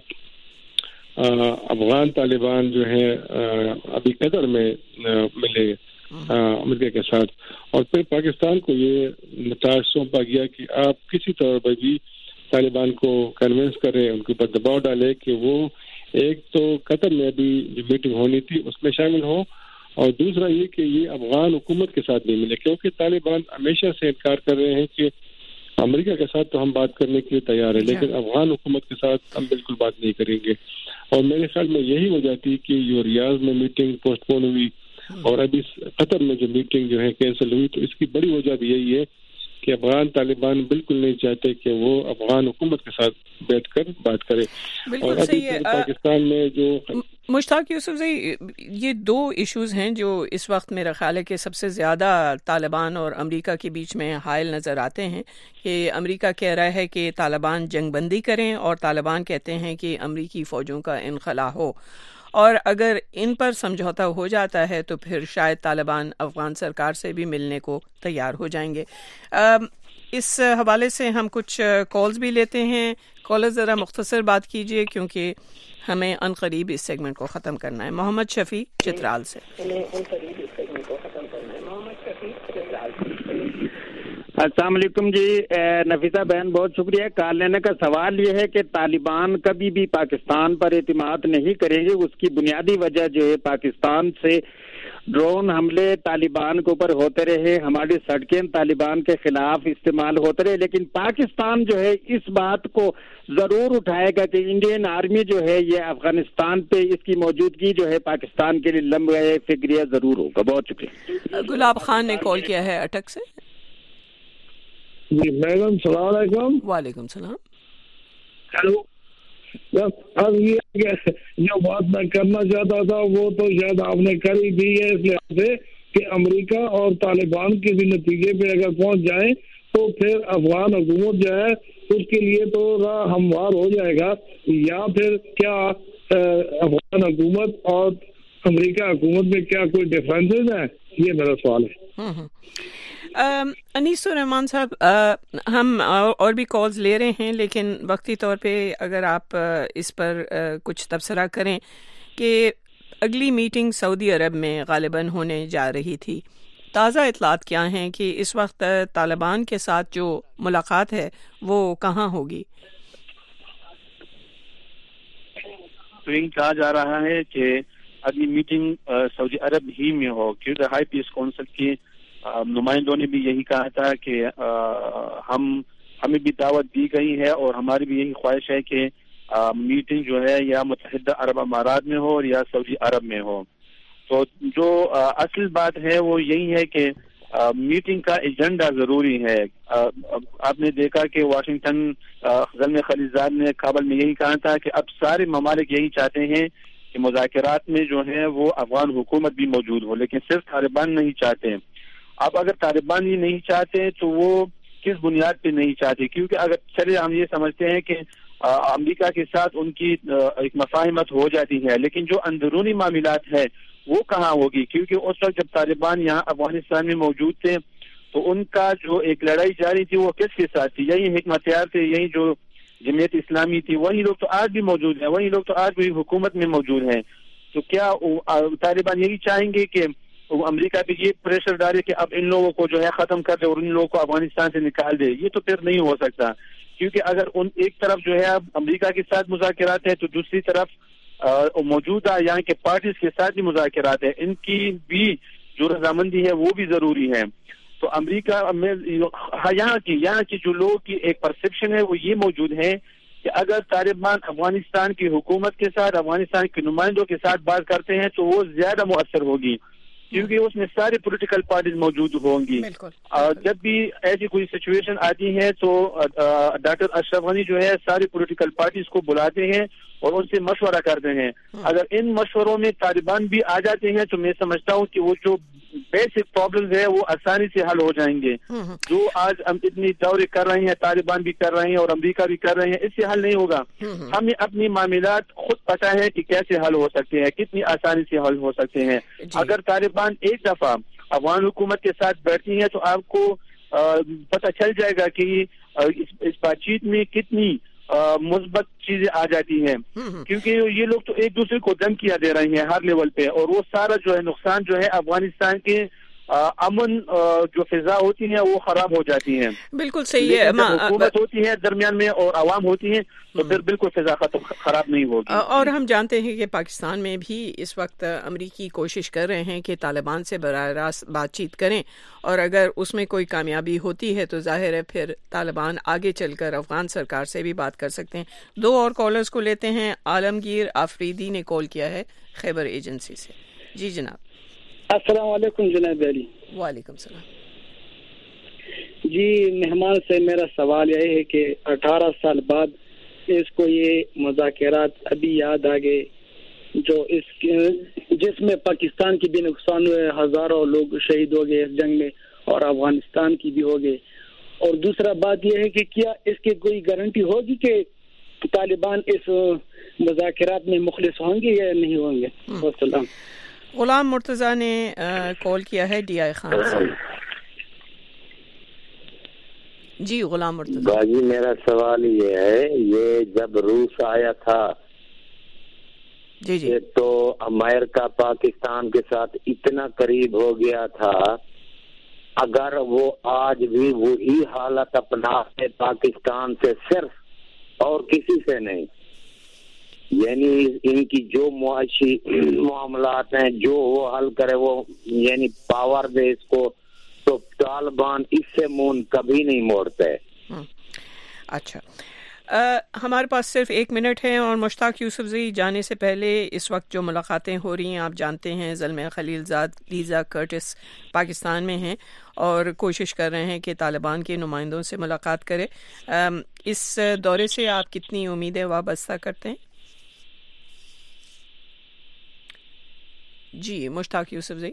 افغان طالبان جو ہے ابھی قطر میں ملے امریکہ کے ساتھ، اور پھر پاکستان کو یہ تاج سونپا گیا کہ آپ کسی طور پر بھی طالبان کو کنونس کریں، ان کے اوپر دباؤ ڈالے کہ وہ ایک تو قطر میں ابھی جو میٹنگ ہونی تھی اس میں شامل ہوں، اور دوسرا یہ کہ یہ افغان حکومت کے ساتھ نہیں ملے، کیونکہ طالبان ہمیشہ سے انکار کر رہے ہیں کہ امریکہ کے ساتھ تو ہم بات کرنے کے لیے تیار ہیں، لیکن افغان حکومت کے ساتھ ہم بالکل بات نہیں کریں گے. اور میرے خیال میں یہی وجہ تھی کہ جو ریاض میں میٹنگ پوسٹ پون ہوئی اور ابھی قطر میں جو میٹنگ جو ہے کینسل ہوئی، تو اس کی بڑی وجہ بھی یہی ہے کہ افغان طالبان بالکل نہیں چاہتے کہ وہ افغان حکومت کے ساتھ بیٹھ کر بات کرے. اور ابھی پاکستان میں جو مشتاق یوسف زئی، یہ دو ایشوز ہیں جو اس وقت میرا خیال ہے کہ سب سے زیادہ طالبان اور امریکہ کے بیچ میں حائل نظر آتے ہیں، کہ امریکہ کہہ رہا ہے کہ طالبان جنگ بندی کریں، اور طالبان کہتے ہیں کہ امریکی فوجوں کا انخلا ہو، اور اگر ان پر سمجھوتا ہو جاتا ہے تو پھر شاید طالبان افغان سرکار سے بھی ملنے کو تیار ہو جائیں گے. اس حوالے سے ہم کچھ کالز بھی لیتے ہیں. کالر ذرا مختصر بات کیجئے کیونکہ ہمیں ان قریب اس سیگمنٹ کو ختم کرنا ہے. محمد شفیع چترال سے. السلام علیکم جی. نفیسہ بہن بہت شکریہ. کال لینے کا سوال یہ ہے کہ طالبان کبھی بھی پاکستان پر اعتماد نہیں کریں گے. اس کی بنیادی وجہ جو ہے پاکستان سے ڈرون حملے طالبان کے اوپر ہوتے رہے، ہماری سڑکیں طالبان کے خلاف استعمال ہوتے رہے، لیکن پاکستان جو ہے اس بات کو ضرور اٹھائے گا کہ انڈین آرمی جو ہے یہ افغانستان پہ اس کی موجودگی جو ہے پاکستان کے لیے لمبا فکریہ ضرور ہوگا. بہت شکریہ. گلاب خان نے کال کیا ہے اٹک سے. جی میڈم السلام علیکم. وعلیکم السلام. ہیلو. اب یہ جو بات میں کرنا چاہتا تھا وہ تو شاید آپ نے کر ہی دی ہے، اس لحاظ سے کہ امریکہ اور طالبان کسی نتیجے پہ اگر پہنچ جائیں تو پھر افغان حکومت جو ہے اس کے لیے تو راہ ہموار ہو جائے گا، یا پھر کیا افغان حکومت اور امریکہ حکومت میں کیا کوئی ڈفرینسز ہیں؟ یہ میرا سوال ہے. انیس الرحمان صاحب، ہم اور بھی کالز لے رہے ہیں، لیکن وقتی طور پہ اگر آپ اس پر کچھ تبصرہ کریں کہ اگلی میٹنگ سعودی عرب میں غالباً ہونے جا رہی تھی، تازہ اطلاعات کیا ہیں کہ اس وقت طالبان کے ساتھ جو ملاقات ہے وہ کہاں ہوگی؟ تو یہ کہا جا رہا ہے کہ اگلی میٹنگ سعودی عرب ہی میں ہو، کیونکہ ہائی پیس کونسل کی نمائندوں نے بھی یہی کہا تھا کہ ہم ہمیں بھی دعوت دی گئی ہے اور ہماری بھی یہی خواہش ہے کہ میٹنگ جو ہے یا متحدہ عرب امارات میں ہو اور یا سعودی عرب میں ہو. تو جو اصل بات ہے وہ یہی ہے کہ میٹنگ کا ایجنڈا ضروری ہے. آپ نے دیکھا کہ واشنگٹن زلمے خلیلزاد نے کابل میں یہی کہا تھا کہ اب سارے ممالک یہی چاہتے ہیں کہ مذاکرات میں جو ہے وہ افغان حکومت بھی موجود ہو, لیکن صرف طالبان نہیں چاہتے. اب اگر طالبان ہی نہیں چاہتے تو وہ کس بنیاد پہ نہیں چاہتے؟ کیونکہ اگر چلے ہم یہ سمجھتے ہیں کہ امریکہ کے ساتھ ان کی ایک مفاہمت ہو جاتی ہے, لیکن جو اندرونی معاملات ہے وہ کہاں ہوگی؟ کیونکہ اس وقت جب طالبان یہاں افغانستان میں موجود تھے تو ان کا جو ایک لڑائی جاری تھی وہ کس کے ساتھ تھی؟ یہی حکمت یار تھے, یہی جو جمعیت اسلامی تھی, وہی لوگ تو آج بھی موجود ہیں, وہی لوگ تو آج بھی حکومت میں موجود ہیں. تو کیا طالبان یہی چاہیں گے کہ امریکہ پہ یہ پریشر ڈالے کہ اب ان لوگوں کو جو ہے ختم کر دے اور ان لوگوں کو افغانستان سے نکال دے؟ یہ تو پھر نہیں ہو سکتا, کیونکہ اگر ان ایک طرف جو ہے اب امریکہ کے ساتھ مذاکرات ہیں تو دوسری طرف موجودہ یہاں کے پارٹیز کے ساتھ بھی مذاکرات ہیں, ان کی بھی جو رضامندی ہے وہ بھی ضروری ہے. تو امریکہ میں یہاں کی یہاں کی جو لوگوں کی ایک پرسپشن ہے وہ یہ موجود ہے کہ اگر طالبان افغانستان کی حکومت کے ساتھ, افغانستان کے نمائندوں کے ساتھ بات کرتے ہیں تو وہ زیادہ مؤثر ہوگی, کیونکہ اس میں ساری پولیٹیکل پارٹیز موجود ہوں گی. جب بھی ایسی کوئی سچویشن آتی ہے تو ڈاکٹر اشرف غنی جو ہے ساری پولیٹیکل پارٹیز کو بلاتے ہیں اور ان سے مشورہ کرتے ہیں. اگر ان مشوروں میں طالبان بھی آ جاتے ہیں تو میں سمجھتا ہوں کہ وہ جو بیسک پرابلمز ہے وہ آسانی سے حل ہو جائیں گے. جو آج ہم اتنی دورے کر رہے ہیں, طالبان بھی کر رہے ہیں اور امریکہ بھی کر رہے ہیں, اس سے حل نہیں ہوگا. ہمیں اپنی معاملات خود پتہ ہے کہ کیسے حل ہو سکتے ہیں, کتنی آسانی سے حل ہو سکتے ہیں. اگر طالبان ایک دفعہ افغان حکومت کے ساتھ بیٹھتی ہیں تو آپ کو پتہ چل جائے گا کہ اس بات چیت میں کتنی مثبت چیزیں آ جاتی ہیں, کیونکہ یہ لوگ تو ایک دوسرے کو دھمکیاں دے رہے ہیں ہر لیول پہ, اور وہ سارا جو ہے نقصان جو ہے افغانستان کے امن جو فضا ہوتی ہیں وہ خراب ہو جاتی ہیں. بالکل صحیح ہے. حکومت ہوتی ہے درمیان میں اور عوام ہوتی ہیں تو پھر بالکل فضا خراب نہیں ہوگی. اور ہم جانتے ہیں کہ پاکستان میں بھی اس وقت امریکی کوشش کر رہے ہیں کہ طالبان سے براہ راست بات چیت کریں, اور اگر اس میں کوئی کامیابی ہوتی ہے تو ظاہر ہے پھر طالبان آگے چل کر افغان سرکار سے بھی بات کر سکتے ہیں. دو اور کالرز کو لیتے ہیں. عالمگیر آفریدی نے کال کیا ہے خیبر ایجنسی سے. جی جناب. السلام علیکم جناب علی. وعلیکم السلام. جی مہمان سے میرا سوال یہ ہے کہ اٹھارہ سال بعد اس کو یہ مذاکرات ابھی یاد آ گئے جو اس جس میں پاکستان کی بھی نقصان ہوئے, ہزاروں لوگ شہید ہو گئے اس جنگ میں اور افغانستان کی بھی ہو گئے. اور دوسرا بات یہ ہے کہ کیا اس کی کوئی گارنٹی ہوگی کہ طالبان اس مذاکرات میں مخلص ہوں گے یا نہیں ہوں گے؟ والسلام. غلام مرتضیٰ نے کال کیا ہے ڈی آئی خان سے. جی غلام مرتضیٰ. باجی میرا سوال یہ ہے, یہ جب روس آیا تھا جی جی تو امریکہ پاکستان کے ساتھ اتنا قریب ہو گیا تھا, اگر وہ آج بھی وہی حالت اپنا ہے پاکستان سے صرف اور کسی سے نہیں, یعنی ان کی جو معاشی معاملات ہیں جو وہ حل کرے وہ یعنی پاور دے اس کو, تو طالبان اس سے منہ کبھی نہیں موڑتے. اچھا ہمارے پاس صرف ایک منٹ ہے اور مشتاق یوسفزئی جانے سے پہلے اس وقت جو ملاقاتیں ہو رہی ہیں آپ جانتے ہیں زلمہ خلیلزاد لیزا کرٹس پاکستان میں ہیں اور کوشش کر رہے ہیں کہ طالبان کے نمائندوں سے ملاقات کرے. اس دورے سے آپ کتنی امیدیں وابستہ کرتے ہیں؟ جی مشتاق یوسفزئی.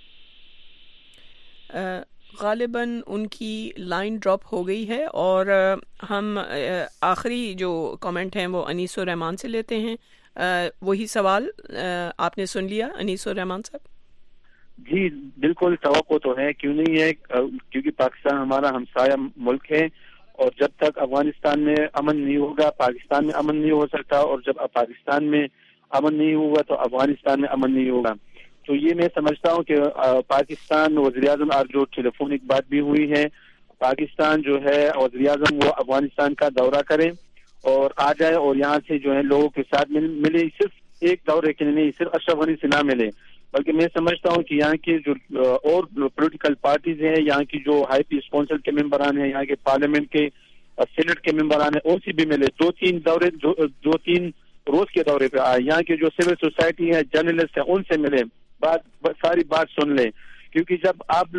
غالباً ان کی لائن ڈراپ ہو گئی ہے اور ہم آخری جو کامنٹ ہیں وہ انیس الرحمان سے لیتے ہیں. وہی سوال آپ نے سن لیا انیس الرحمان صاحب؟ جی بالکل توقع تو ہے, کیوں نہیں ہے, کیونکہ پاکستان ہمارا ہمسایہ ملک ہے اور جب تک افغانستان میں امن نہیں ہوگا پاکستان میں امن نہیں ہو سکتا, اور جب پاکستان میں امن نہیں ہوگا تو افغانستان میں امن نہیں ہوگا. تو یہ میں سمجھتا ہوں کہ پاکستان وزیر اعظم اور جو ٹیلی فونک بات بھی ہوئی ہے, پاکستان جو ہے وزیر اعظم وہ افغانستان کا دورہ کرے اور آ جائے اور یہاں سے جو ہے لوگوں کے ساتھ ملے, صرف ایک دورے کے لیے نہیں, صرف اشرف غنی سے نہ ملے, بلکہ میں سمجھتا ہوں کہ یہاں کی جو اور پولیٹیکل پارٹیز ہیں, یہاں کی جو ہائی پیس کونسل کے ممبران ہیں, یہاں کے پارلیمنٹ کے سینٹ کے ممبران ہیں ان سے بھی ملے, دو تین دورے دو تین روز کے دورے پہ آئے, یہاں کے جو سول سوسائٹی ہے جرنلسٹ ہیں ان سے ملے, بات ساری بات سن لیں, کیونکہ جب آپ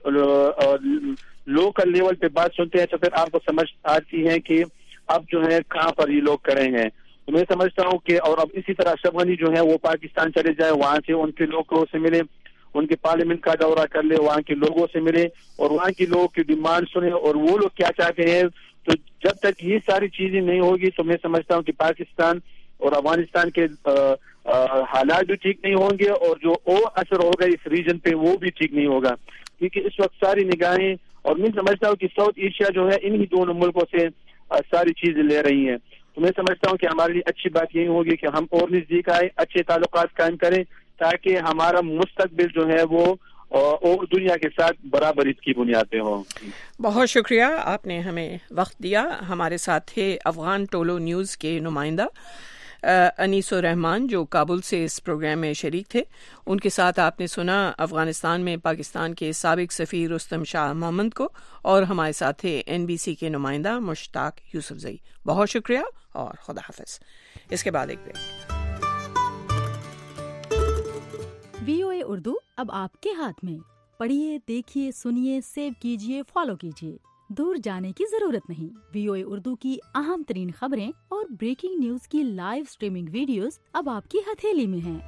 لوکل لیول پہ بات سنتے ہیں تو پھر آپ کو سمجھ آتی ہے کہ اب جو ہے کہاں پر یہ لوگ کریں گے. تو میں سمجھتا ہوں کہ اور اب اسی طرح اشرف غنی جو ہے وہ پاکستان چلے جائے, وہاں سے ان کے لوگوں سے ملے, ان کے پارلیمنٹ کا دورہ کر لے, وہاں کے لوگوں سے ملے اور وہاں کے لوگوں کی ڈیمانڈ سنے اور وہ لوگ کیا چاہتے ہیں. تو جب تک یہ ساری چیزیں نہیں ہوگی تو میں سمجھتا ہوں کہ پاکستان اور افغانستان کے حالات بھی ٹھیک نہیں ہوں گے اور جو او اثر ہوگا اس ریجن پہ وہ بھی ٹھیک نہیں ہوگا, کیونکہ اس وقت ساری نگاہیں اور میں سمجھتا ہوں کہ ساؤتھ ایشیا جو ہے انہی دونوں ملکوں سے ساری چیزیں لے رہی ہیں. تو میں سمجھتا ہوں کہ ہمارے لیے اچھی بات یہی ہوگی کہ ہم اور نزدیک آئے, اچھے تعلقات قائم کریں تاکہ ہمارا مستقبل جو ہے وہ اور دنیا کے ساتھ برابری کی بنیاد پہ ہو. بہت شکریہ, آپ نے ہمیں وقت دیا. ہمارے ساتھ تھے افغان ٹولو نیوز کے نمائندہ انیس الرحمان جو کابل سے اس پروگرام میں شریک تھے. ان کے ساتھ آپ نے سنا افغانستان میں پاکستان کے سابق سفیر رستم شاہ محمد کو, اور ہمارے ساتھ تھے این بی سی کے نمائندہ مشتاق یوسف زئی. بہت شکریہ اور خدا حافظ. اس کے بعد ایک بریک. وی او اے اردو اب آپ کے ہاتھ میں. پڑھیے, دیکھیے, سنیے, سیو کیجیے, فالو کیجیے. دور جانے کی ضرورت نہیں. وی او اے اردو کی اہم ترین خبریں اور بریکنگ نیوز کی لائیو سٹریمنگ ویڈیوز اب آپ کی ہتھیلی میں ہیں.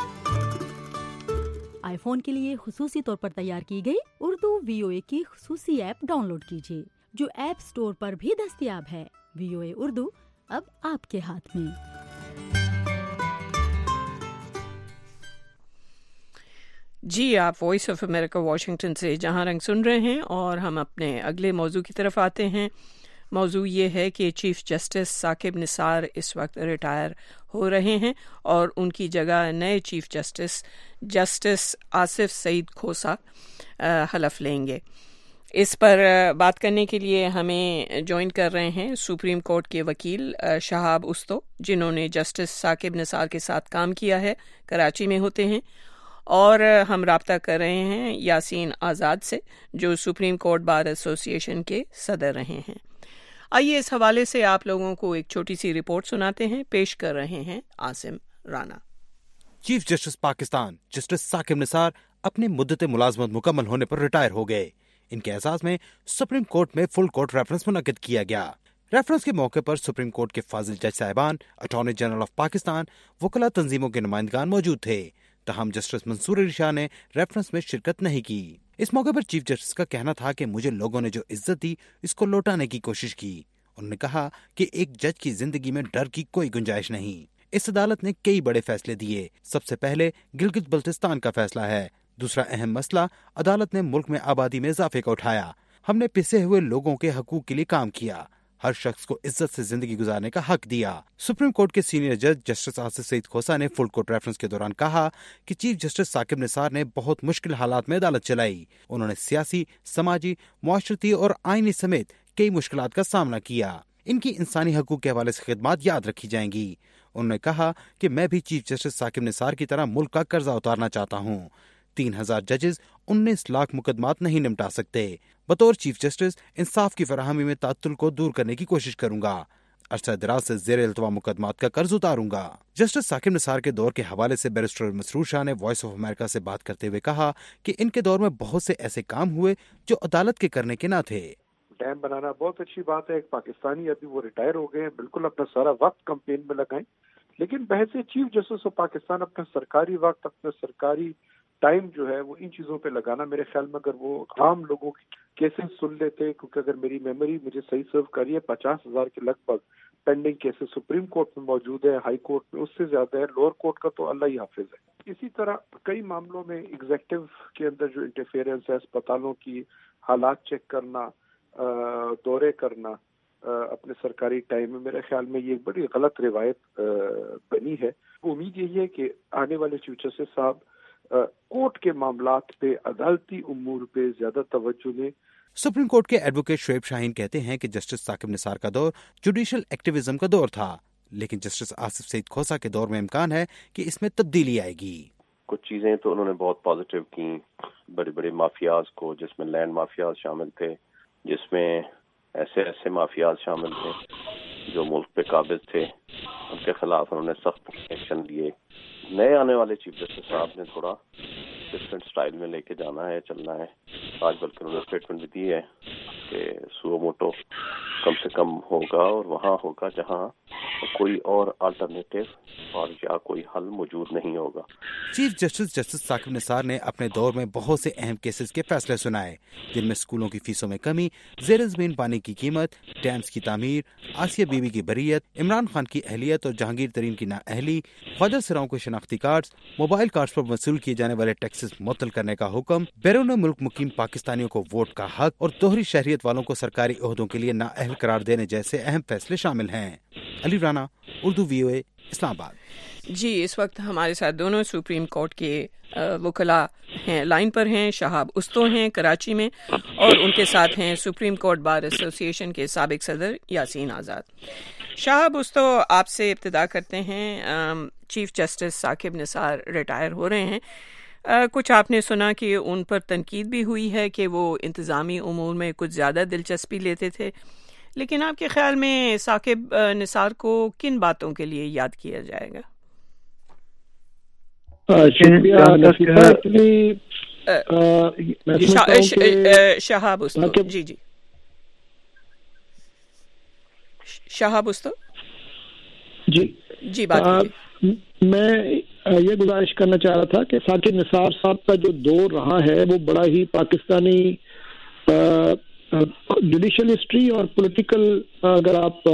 آئی فون کے لیے خصوصی طور پر تیار کی گئی اردو وی او اے کی خصوصی ایپ ڈاؤن لوڈ کیجیے جو ایپ سٹور پر بھی دستیاب ہے. وی او اے اردو اب آپ کے ہاتھ میں. جی, آپ وائس آف امریکہ واشنگٹن سے جہاں رنگ سن رہے ہیں, اور ہم اپنے اگلے موضوع کی طرف آتے ہیں. موضوع یہ ہے کہ چیف جسٹس ثاقب نثار اس وقت ریٹائر ہو رہے ہیں اور ان کی جگہ نئے chief justice justice Asif Saeed Khosa حلف لیں گے. اس پر بات کرنے کے لیے ہمیں جوائن کر رہے ہیں سپریم کورٹ کے وکیل شہاب استو, جنہوں نے جسٹس ثاقب نثار کے ساتھ کام کیا ہے, کراچی میں ہوتے ہیں. اور ہم رابطہ کر رہے ہیں یاسین آزاد سے جو سپریم کورٹ بار ایسوسی ایشن کے صدر رہے ہیں. آئیے اس حوالے سے آپ لوگوں کو ایک چھوٹی سی رپورٹ سناتے ہیں. پیش کر رہے ہیں Asim Rana. Chief justice Pakistan justice Saqib Nisar اپنی مدت ملازمت مکمل ہونے پر ریٹائر ہو گئے. ان کے اعزاز میں سپریم کورٹ میں فل کورٹ ریفرنس منعقد کیا گیا. ریفرنس کے موقع پر سپریم کورٹ کے فاضل جج صاحبان, اٹارنی جنرل آف پاکستان, وکلا تنظیموں کے نمائندگان موجود تھے. تاہم جسٹس منصور علی شاہ نے ریفرنس میں شرکت نہیں کی. اس موقع پر چیف جسٹس کا کہنا تھا کہ مجھے لوگوں نے جو عزت دی اس کو لوٹانے کی کوشش کی. انہوں نے کہا کہ ایک جج کی زندگی میں ڈر کی کوئی گنجائش نہیں. اس عدالت نے کئی بڑے فیصلے دیے. سب سے پہلے گلگت بلتستان کا فیصلہ ہے. دوسرا اہم مسئلہ عدالت نے ملک میں آبادی میں اضافے کا اٹھایا. ہم نے پسے ہوئے لوگوں کے حقوق کے لیے کام کیا. ہر شخص کو عزت سے زندگی گزارنے کا حق دیا. سپریم کورٹ کے سینئر جج جسٹس آصف سعید کھوسا نے فل کورٹ ریفرنس کے دوران کہا کہ چیف جسٹس ثاقب نثار نے بہت مشکل حالات میں عدالت چلائی. انہوں نے سیاسی, سماجی, معاشرتی اور آئینی سمیت کئی مشکلات کا سامنا کیا. ان کی انسانی حقوق کے حوالے سے خدمات یاد رکھی جائیں گی. انہوں نے کہا کہ میں بھی چیف جسٹس ثاقب نثار کی طرح ملک کا قرضہ اتارنا چاہتا ہوں. تین ہزار ججز انیس لاکھ مقدمات نہیں نمٹا سکتے. بطور چیف جسٹس انصاف کی فراہمی میں تعطل کو دور کرنے کی کوشش کروں گا. عرصہ دراز سے زیر التوا مقدمات کا قرض اتاروں گا. جسٹس ثاقب نثار کے دور کے حوالے سے بیرسٹر مسرور شاہ نے وائس آف امریکہ سے بات کرتے ہوئے کہا کہ ان کے دور میں بہت سے ایسے کام ہوئے جو عدالت کے کرنے کے نہ تھے. ڈیم بنانا بہت اچھی بات ہے. ایک پاکستانی ابھی وہ ریٹائر ہو گئے ہیں, بالکل اپنا سارا وقت کمپین میں لگائیں, لیکن بحث چیف جسٹس آف پاکستان اپنا سرکاری وقت, اپنا سرکاری ٹائم جو ہے وہ ان چیزوں پہ لگانا, میرے خیال میں اگر وہ عام لوگوں کی کیسز سن لیتے, کیونکہ اگر میری میموری مجھے صحیح سرو کری ہے پچاس ہزار کے لگ بھگ پینڈنگ کیسز سپریم کورٹ میں موجود ہے, ہائی کورٹ میں اس سے زیادہ ہے, لوور کورٹ کا تو اللہ ہی حافظ ہے. اسی طرح کئی معاملوں میں ایگزیکٹو کے اندر جو انٹرفیئرنس ہے, اسپتالوں کی حالات چیک کرنا, دورے کرنا اپنے سرکاری ٹائم میں, میرے خیال میں یہ ایک بڑی غلط روایت بنی ہے. امید یہی ہے کہ آنے والے چیف جسٹس صاحب کورٹ کے معاملات پہ, عدالتی امور پہ زیادہ توجہ دیں. سپریم کورٹ کے ایڈوکیٹ شعیب شاہین کہتے ہیں کہ جسٹس ثاقب نثار کا دور جوڈیشل ایکٹیویزم کا دور تھا, لیکن جسٹس آصف سعید کھوسا کے دور میں امکان ہے کہ اس میں تبدیلی آئے گی. کچھ چیزیں تو انہوں نے بہت پازیٹیو کی, بڑے بڑے مافیاز کو, جس میں لینڈ مافیاز شامل تھے, جس میں ایسے ایسے مافیات شامل تھے جو ملک پہ قابض تھے، ان کے خلاف انہوں نے سخت ایکشن لیے. نئے آنے والے چیف جسٹس صاحب نے تھوڑا ڈفرینٹ اسٹائل میں لے کے جانا ہے، چلنا ہے. آج بلکہ انہوں نے اسٹیٹمنٹ بھی دی ہے کہ سو موٹو کم سے کم ہوگا اور وہاں ہوگا جہاں کوئی اور آلٹرنیٹو اور یا کوئی حل موجود نہیں ہوگا. Chief justice justice Saqib Nisar نے اپنے دور میں بہت سے اہم کیسز کے فیصلے سنائے، جن میں اسکولوں کی فیسوں میں کمی، زیر زمین پانی کی قیمت، ڈیمز کی تعمیر، آسیہ بی بی کی بریت، عمران خان کی اہلیت اور جہانگیر ترین کی نااہلی، خواجہ سراؤں کے شناختی کارڈز، موبائل کارڈز پر وصول کیے جانے والے ٹیکسز معطل کرنے کا حکم، بیرون ملک مقیم پاکستانیوں کو ووٹ کا حق اور دوہری شہریت والوں کو سرکاری عہدوں کے لیے نااہل قرار دینے جیسے اہم فیصلے شامل ہیں. علی رانا، اردو وی او اے، اسلام آباد. جی، اس وقت ہمارے ساتھ دونوں سپریم کورٹ کے وکلاء ہیں، لائن پر ہیں. شہاب استو ہیں کراچی میں، اور ان کے ساتھ ہیں سپریم کورٹ بار ایسوسی ایشن کے سابق صدر یاسین آزاد. شہاب استو، آپ سے ابتدا کرتے ہیں. Chief justice Saqib Nisar retire ہو رہے ہیں. کچھ آپ نے سنا کہ ان پر تنقید بھی ہوئی ہے کہ وہ انتظامی امور میں کچھ زیادہ دلچسپی لیتے تھے، لیکن آپ کے خیال میں ثاقب نثار کو کن باتوں کے لیے یاد کیا جائے گا؟ شہاب استو. جی جی شہاب استو. جی جی بات میں یہ گزارش کرنا چاہ رہا تھا کہ ثاقب نثار صاحب کا جو دور رہا ہے وہ بڑا ہی پاکستانی جوڈیشل ہسٹری اور پولیٹیکل، اگر آپ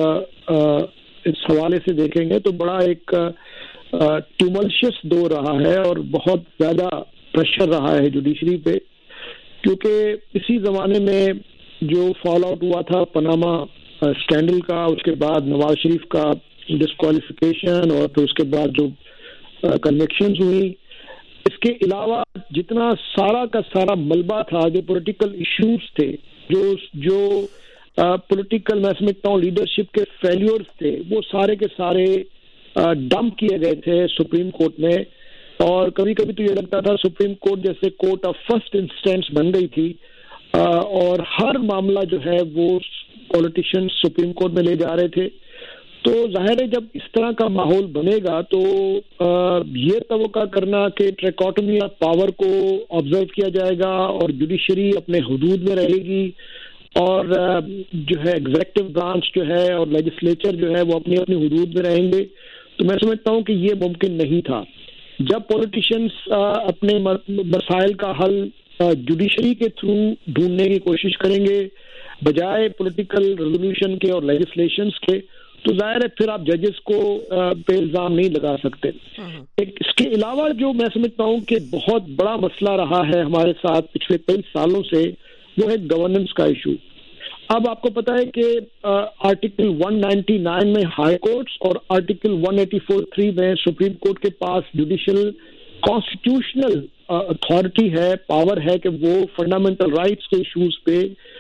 اس حوالے سے دیکھیں گے تو بڑا ایک ٹیوملشس دور رہا ہے اور بہت زیادہ پریشر رہا ہے جوڈیشری پہ، کیونکہ اسی زمانے میں جو فال آؤٹ ہوا تھا پاناما اسکینڈل کا، اس کے بعد نواز شریف کا ڈسکوالیفیکیشن اور پھر اس کے بعد جو کنوکشنز ہوئی، اس کے علاوہ جتنا سارا کا سارا ملبہ تھا، جو پولیٹیکل ایشوز تھے، جو جو پولیٹیکل میں سمجھتا ہوں لیڈرشپ کے فیلیورز تھے، وہ سارے کے سارے ڈمپ کیے گئے تھے سپریم کورٹ میں. اور کبھی کبھی تو یہ لگتا تھا سپریم کورٹ جیسے کورٹ آف فرسٹ انسٹینس بن گئی تھی، اور ہر معاملہ جو ہے وہ پولیٹیشین سپریم کورٹ میں لے جا رہے تھے. تو ظاہر ہے جب اس طرح کا ماحول بنے گا تو یہ توقع کرنا کہ ٹریکوٹمی آف پاور کو آبزرو کیا جائے گا اور جوڈیشری اپنے حدود میں رہے گی، اور جو ہے ایگزیکٹو برانچ جو ہے اور لیجسلیچر جو ہے وہ اپنی اپنی حدود میں رہیں گے، تو میں سمجھتا ہوں کہ یہ ممکن نہیں تھا. جب پولیٹیشینس اپنے مسائل کا حل جوڈیشری کے تھرو ڈھونڈنے کی کوشش کریں گے بجائے پولیٹیکل ریزولوشن کے اور لیجسلیشنس کے، تو ظاہر ہے پھر آپ ججز کو پہ الزام نہیں لگا سکتے. اس کے علاوہ جو میں سمجھتا ہوں کہ بہت بڑا مسئلہ رہا ہے ہمارے ساتھ پچھلے کئی سالوں سے، وہ ہے گورننس کا ایشو. اب آپ کو پتا ہے کہ آرٹیکل ون نائنٹی نائن میں ہائی کورٹس اور article one eighty four three میں سپریم کورٹ کے پاس جوڈیشل کانسٹیٹیوشنل اتھارٹی ہے، پاور ہے کہ وہ فنڈامنٹل رائٹس کے ایشوز پہ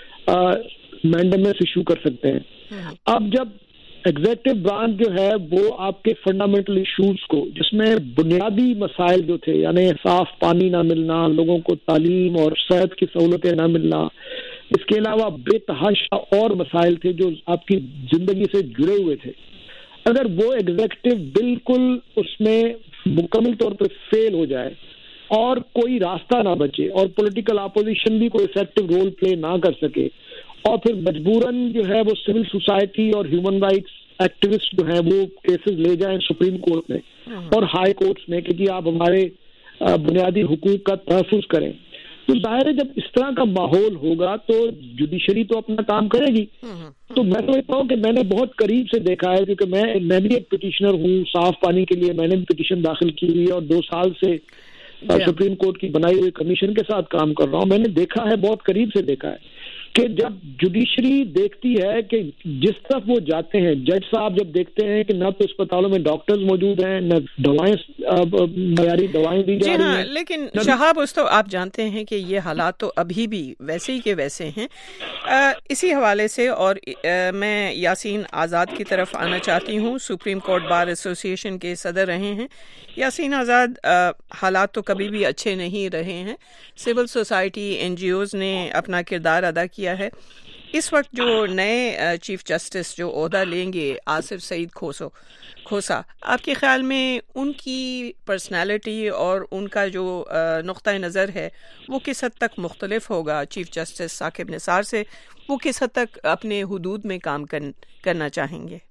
مینڈمنٹس ایشو کر سکتے ہیں. اب جب ایگزیکٹو برانچ جو ہے وہ آپ کے فنڈامنٹل ایشوز کو، جس میں بنیادی مسائل جو تھے، یعنی صاف پانی نہ ملنا، لوگوں کو تعلیم اور صحت کی سہولتیں نہ ملنا، اس کے علاوہ بے تحاشا اور مسائل تھے جو آپ کی زندگی سے جڑے ہوئے تھے، اگر وہ ایگزیکٹو بالکل اس میں مکمل طور پر فیل ہو جائے اور کوئی راستہ نہ بچے اور پولیٹیکل اپوزیشن بھی کوئی افیکٹو رول پلے نہ کر سکے، اور پھر مجبوراً جو ہے وہ سول سوسائٹی اور ہیومن رائٹس ایکٹیوسٹ جو ہیں وہ کیسز لے جائیں سپریم کورٹ میں اور ہائی کورٹس میں کہ جی آپ ہمارے بنیادی حقوق کا تحفظ کریں، تو ظاہر ہے جب اس طرح کا ماحول ہوگا تو جوڈیشری تو اپنا کام کرے گی. تو میں سمجھتا ہوں کہ میں نے بہت قریب سے دیکھا ہے، کیونکہ میں میں بھی ایک پٹیشنر ہوں صاف پانی کے لیے، میں نے بھی پٹیشن داخل کی ہوئی ہے اور دو سال سے سپریم کورٹ کی بنائی ہوئی کمیشن کے ساتھ کام کر رہا ہوں. میں نے دیکھا ہے، بہت قریب سے دیکھا ہے کہ جب جوڈیشری دیکھتی ہے کہ جس طرف وہ جاتے ہیں، جج صاحب جب دیکھتے ہیں کہ نہ تو اسپتالوں میں ڈاکٹرز موجود ہیں، نہ دوائیں معیاری دوائیں دی جا رہی ہیں. لیکن شہاب استو، آپ جانتے ہیں کہ یہ حالات تو ابھی بھی ویسے ہی کے ویسے ہیں. اسی حوالے سے اور میں یاسین آزاد کی طرف آنا چاہتی ہوں، سپریم کورٹ بار ایسوسی ایشن کے صدر رہے ہیں. یاسین آزاد، حالات تو کبھی بھی اچھے نہیں رہے ہیں، civil society, N G Os نے اپنا کردار ادا کیا ہے. اس وقت جو نئے چیف جسٹس جو عہدہ لیں گے آصف سعید کھوسو کھوسا، آپ کے خیال میں ان کی پرسنالٹی اور ان کا جو نقطۂ نظر ہے وہ کس حد تک مختلف ہوگا چیف جسٹس ثاقب نثار سے؟ وہ کس حد تک اپنے حدود میں کام کرنا چاہیں گے؟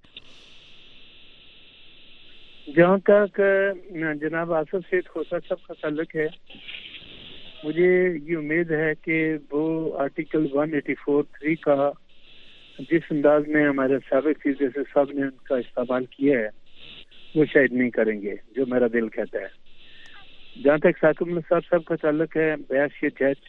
جہاں تک جناب آصف سعید کھوسا صاحب کا تعلق ہے، مجھے یہ امید ہے کہ وہ آرٹیکل ایک سو چورانوے کا جس انداز میں ہمارے سابق چیف جسٹس صاحب نے ان کا استعمال کیا ہے وہ شاید نہیں کریں گے، جو میرا دل کہتا ہے۔ جہاں تک ثاقب نثار صاحب کا تعلق ہے، بیاش جج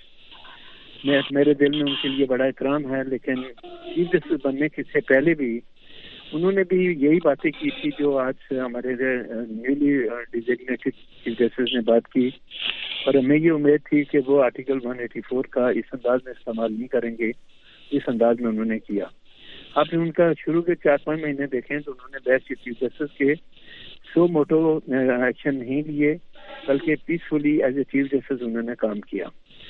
میں میرے دل میں ان کے لیے بڑا احترام ہے، لیکن چیف جسٹس بننے کے سے پہلے بھی انہوں نے بھی یہی باتیں کی تھی جو آج ہمارے نیولی ڈیزگنیٹڈ چیف جسٹس نے بات کی، اور ہمیں یہ امید تھی کہ وہ آرٹیکل ایک سو چورانوے کا اس انداز میں استعمال نہیں کریں گے جس انداز میں انہوں نے کیا۔ آپ نے ان کا شروع کے چار پانچ مہینے دیکھیں تو انہوں نے بیسٹ چیف جسٹس کے سو موٹو ایکشن نہیں لیے، بلکہ peacefully as a chief justice انہوں نے کام کیا۔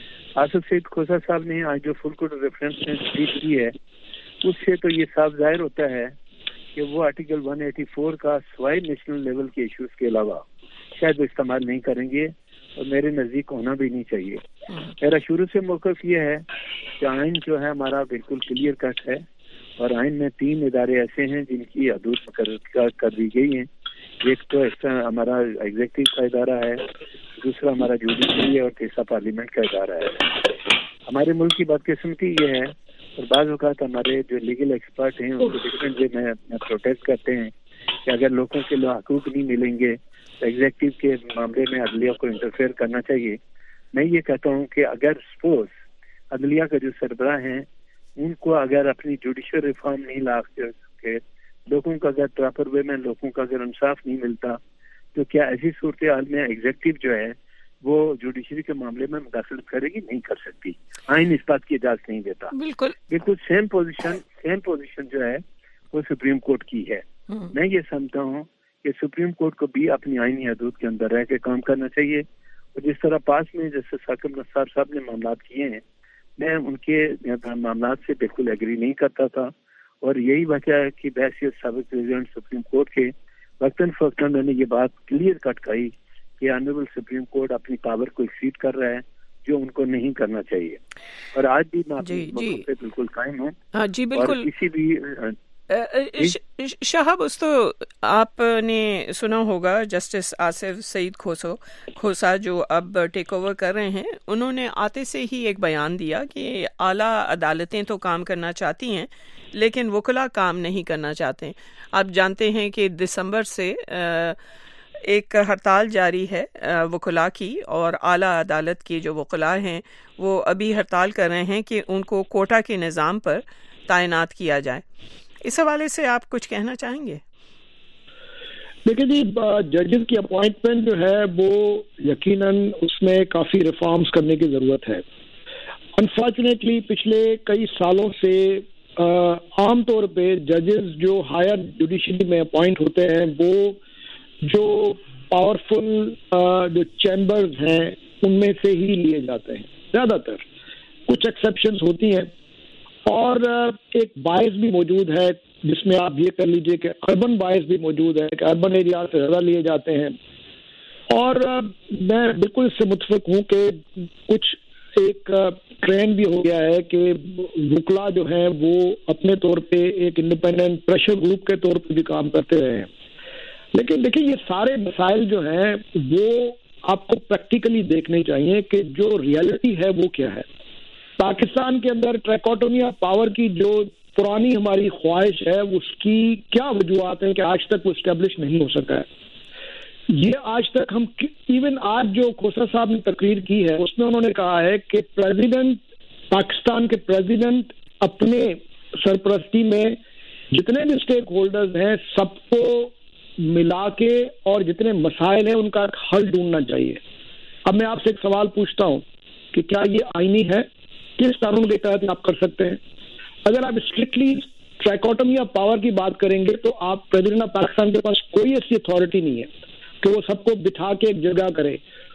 آصف سعید کھوسا صاحب نے آج جو فل کوڈ ریفرنس میں اسپیچ دی ہے اس سے تو یہ صاف ظاہر ہوتا ہے کہ وہ آرٹیکل ایک سو چورانوے کا سوائے نیشنل لیول کے ایشوز کے علاوہ شاید وہ استعمال نہیں کریں گے، اور میرے نزدیک ہونا بھی نہیں چاہیے۔ میرا شروع سے موقف یہ ہے کہ آئین جو ہے ہمارا بالکل کلیئر کٹ ہے، اور آئین میں تین ادارے ایسے ہیں جن کی حدود مقرر کر دی گئی ہیں۔ ایک تو ہمارا ایگزیکٹو کا ادارہ ہے، دوسرا ہمارا جوڈیشری ہے، اور تیسرا پارلیمنٹ کا ادارہ ہے۔ ہمارے ملک کی بدقسمتی یہ ہے، اور بعض اوقات ہمارے جو لیگل ایکسپرٹ ہیں ان کو ڈفرینٹ وے میں پروٹیسٹ کرتے ہیں کہ اگر لوگوں کے حقوق نہیں ملیں گے تو ایگزیکٹو کے معاملے میں عدلیہ کو انٹرفیئر کرنا چاہیے۔ میں یہ کہتا ہوں کہ اگر سپوز عدلیہ کا جو سربراہ ہیں ان کو اگر اپنی جوڈیشل ریفارم نہیں لا کے لوگوں کا اگر پراپر وے میں لوگوں کا اگر انصاف نہیں ملتا تو کیا ایسی صورتحال میں ایگزیکٹو جو ہے وہ جوڈیشری کے معاملے میں مداخلت کرے گی؟ نہیں کر سکتی، آئین اس بات کی اجازت نہیں دیتا۔ بالکل بالکل سیم پوزیشن سیم پوزیشن جو ہے وہ سپریم کورٹ کی ہے۔ میں یہ سمجھتا ہوں کہ سپریم کورٹ کو بھی اپنی آئینی حدود کے اندر رہ کے کام کرنا چاہیے، اور جس طرح پاس میں جیسے ثاقب نثار صاحب نے معاملات کیے ہیں، میں ان کے معاملات سے بالکل ایگری نہیں کرتا تھا، اور یہی وجہ ہے کہ بحیثیت سابق پریزیڈنٹ سپریم کورٹ کے وقتاً فوقتاً میں نے یہ بات کلیئر کٹ کہی کہ آنریبل سپریم کورٹ اپنی پاور کو ایکسیڈ کر رہا ہے، جو ان کو نہیں کرنا چاہیے، اور آج بھی میں اپنے موقع پہ بالکل قائم ہوں۔ جی بالکل، اور کسی بھی شہاب اس تو آپ نے سنا ہوگا جسٹس آصف سعید کھوسو کھوسا جو اب ٹیک اوور کر رہے ہیں، انہوں نے آتے سے ہی ایک بیان دیا کہ اعلیٰ عدالتیں تو کام کرنا چاہتی ہیں لیکن وکلاء کام نہیں کرنا چاہتے۔ آپ جانتے ہیں کہ دسمبر سے ایک ہڑتال جاری ہے وکلاء کی، اور اعلیٰ عدالت کے جو وکلاء ہیں وہ ابھی ہڑتال کر رہے ہیں کہ ان کو کوٹا کے نظام پر تعینات کیا جائے۔ اس حوالے سے آپ کچھ کہنا چاہیں گے؟ دیکھیں جی، ججز کی اپوائنٹمنٹ جو ہے وہ یقیناً اس میں کافی ریفارمز کرنے کی ضرورت ہے۔ انفارچونیٹلی پچھلے کئی سالوں سے عام طور پہ ججز جو ہائر جوڈیشری میں اپوائنٹ ہوتے ہیں وہ جو پاورفل جو چیمبرز ہیں ان میں سے ہی لیے جاتے ہیں زیادہ تر، کچھ ایکسیپشنز ہوتی ہیں، اور ایک باعث بھی موجود ہے جس میں آپ یہ کر لیجئے کہ اربن باعث بھی موجود ہے کہ اربن ایریا سے زیادہ لیے جاتے ہیں، اور میں بالکل اس سے متفق ہوں کہ کچھ ایک ٹرینڈ بھی ہو گیا ہے کہ وکلاء جو ہیں وہ اپنے طور پہ ایک انڈیپینڈنٹ پریشر گروپ کے طور پہ بھی کام کرتے رہے ہیں۔ لیکن دیکھیں یہ سارے مسائل جو ہیں وہ آپ کو پریکٹیکلی دیکھنے چاہیے کہ جو ریئلٹی ہے وہ کیا ہے۔ پاکستان کے اندر ٹریکوٹومی آف پاور کی جو پرانی ہماری خواہش ہے اس کی کیا وجوہات ہیں کہ آج تک وہ اسٹیبلش نہیں ہو سکا ہے۔ یہ آج تک ہم ایون آج جو کھوسا صاحب نے تقریر کی ہے اس میں انہوں نے کہا ہے کہ پریزیڈنٹ پاکستان کے پریزیڈنٹ اپنے سرپرستی میں جتنے بھی اسٹیک ہولڈرز ہیں سب کو ملا کے اور جتنے مسائل ہیں ان کا ایک حل ڈھونڈنا چاہیے۔ اب میں آپ سے ایک سوال پوچھتا ہوں کہ کیا یہ آئینی ہے؟ کس قانون کے تحت آپ کر سکتے ہیں؟ اگر آپ اسٹرکٹلی ٹرائکوٹمی آف پاور کی بات کریں گے تو آپ پریزیڈنٹ آف پاکستان کے پاس کوئی ایسی اتھارٹی نہیں ہے کہ وہ سب کو بٹھا کے ایک جگہ کرے۔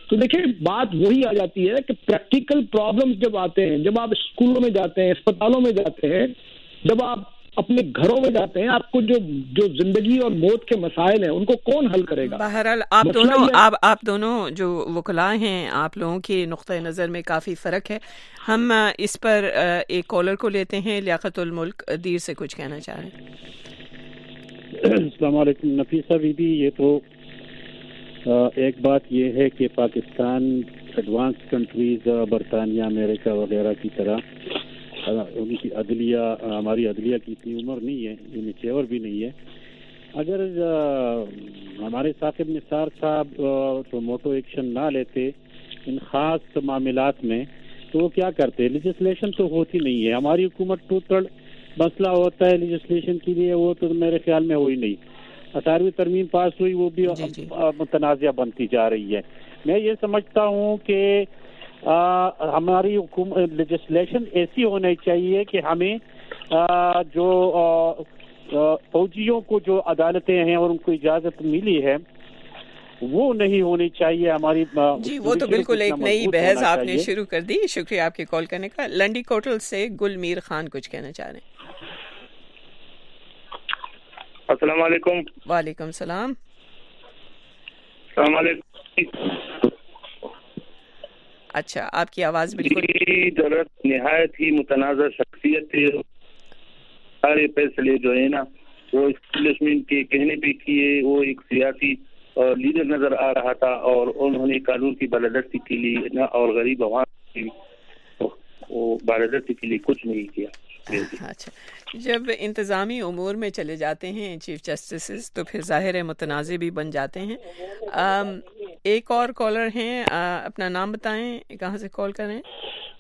تو دیکھیں بات وہی آ جاتی ہے کہ پریکٹیکل پرابلمز جب آتے ہیں، جب آپ اسکولوں میں جاتے ہیں، اسپتالوں میں جاتے ہیں، جب آپ اپنے گھروں میں جاتے ہیں، آپ کو جو جو زندگی اور موت کے مسائل ہیں ان کو کون حل کرے گا؟ بہرحال آپ دونوں آپ آپ دونوں جو وکلاء ہیں، آپ لوگوں کے نقطۂ نظر میں کافی فرق ہے. ہم اس پر ایک کالر کو لیتے ہیں. لیاقت الملک دیر سے کچھ کہنا چاہ رہے ہیں. السلام علیکم نفیسہ بی بی. یہ تو ایک بات یہ ہے کہ پاکستان ایڈوانس کنٹریز برطانیہ امریکہ وغیرہ کی طرح ان کی عدلیہ، ہماری عدلیہ کی اتنی عمر نہیں ہے، یعنی چیور بھی نہیں ہے. اگر ہمارے ثاقب نثار صاحب تو موٹو ایکشن نہ لیتے ان خاص معاملات میں تو وہ کیا کرتے؟ لیجسلیشن تو ہوتی نہیں ہے. ہماری حکومت ٹوٹل مسئلہ ہوتا ہے لیجسلیشن کے لیے، وہ تو میرے خیال میں ہوئی نہیں. اٹھارہویں ترمیم پاس ہوئی، وہ بھی جی جی. متنازع بنتی جا رہی ہے. میں یہ سمجھتا ہوں کہ آ, ہماری حکومت لیجسلیشن ایسی ہونی چاہیے کہ ہمیں آ, جو آ, فوجیوں کو جو عدالتیں ہیں اور ان کو اجازت ملی ہے وہ نہیں ہونی چاہیے. ہماری جی وہ تو بالکل ایک نئی بحث آپ نے شروع کر دی. شکریہ آپ کے کال کرنے کا. لنڈی کوٹل سے گل میر خان کچھ کہنا چاہ رہے ہیں. السلام علیکم. وعلیکم السلام. السلام علیکم. اچھا آپ کی آواز بالکل جی ضرورت نہایت ہی متنازع شخصیت تھے. سارے فیصلے جو ہے نا وہ اسٹیبلشمنٹ کے کہنے پہ کیے. وہ ایک سیاسی لیڈر نظر آ رہا تھا اور انہوں نے قانون کی بالادستی کے لیے اور غریب عوام وہ بالادستی کے لیے کچھ نہیں کیا. اچھا جب انتظامی امور میں چلے جاتے ہیں چیف جسٹسز تو پھر ظاہر ہے متنازع بھی بن جاتے ہیں. ایک اور کالر ہیں، اپنا نام بتائیں، کہاں سے کال کر رہے ہیں؟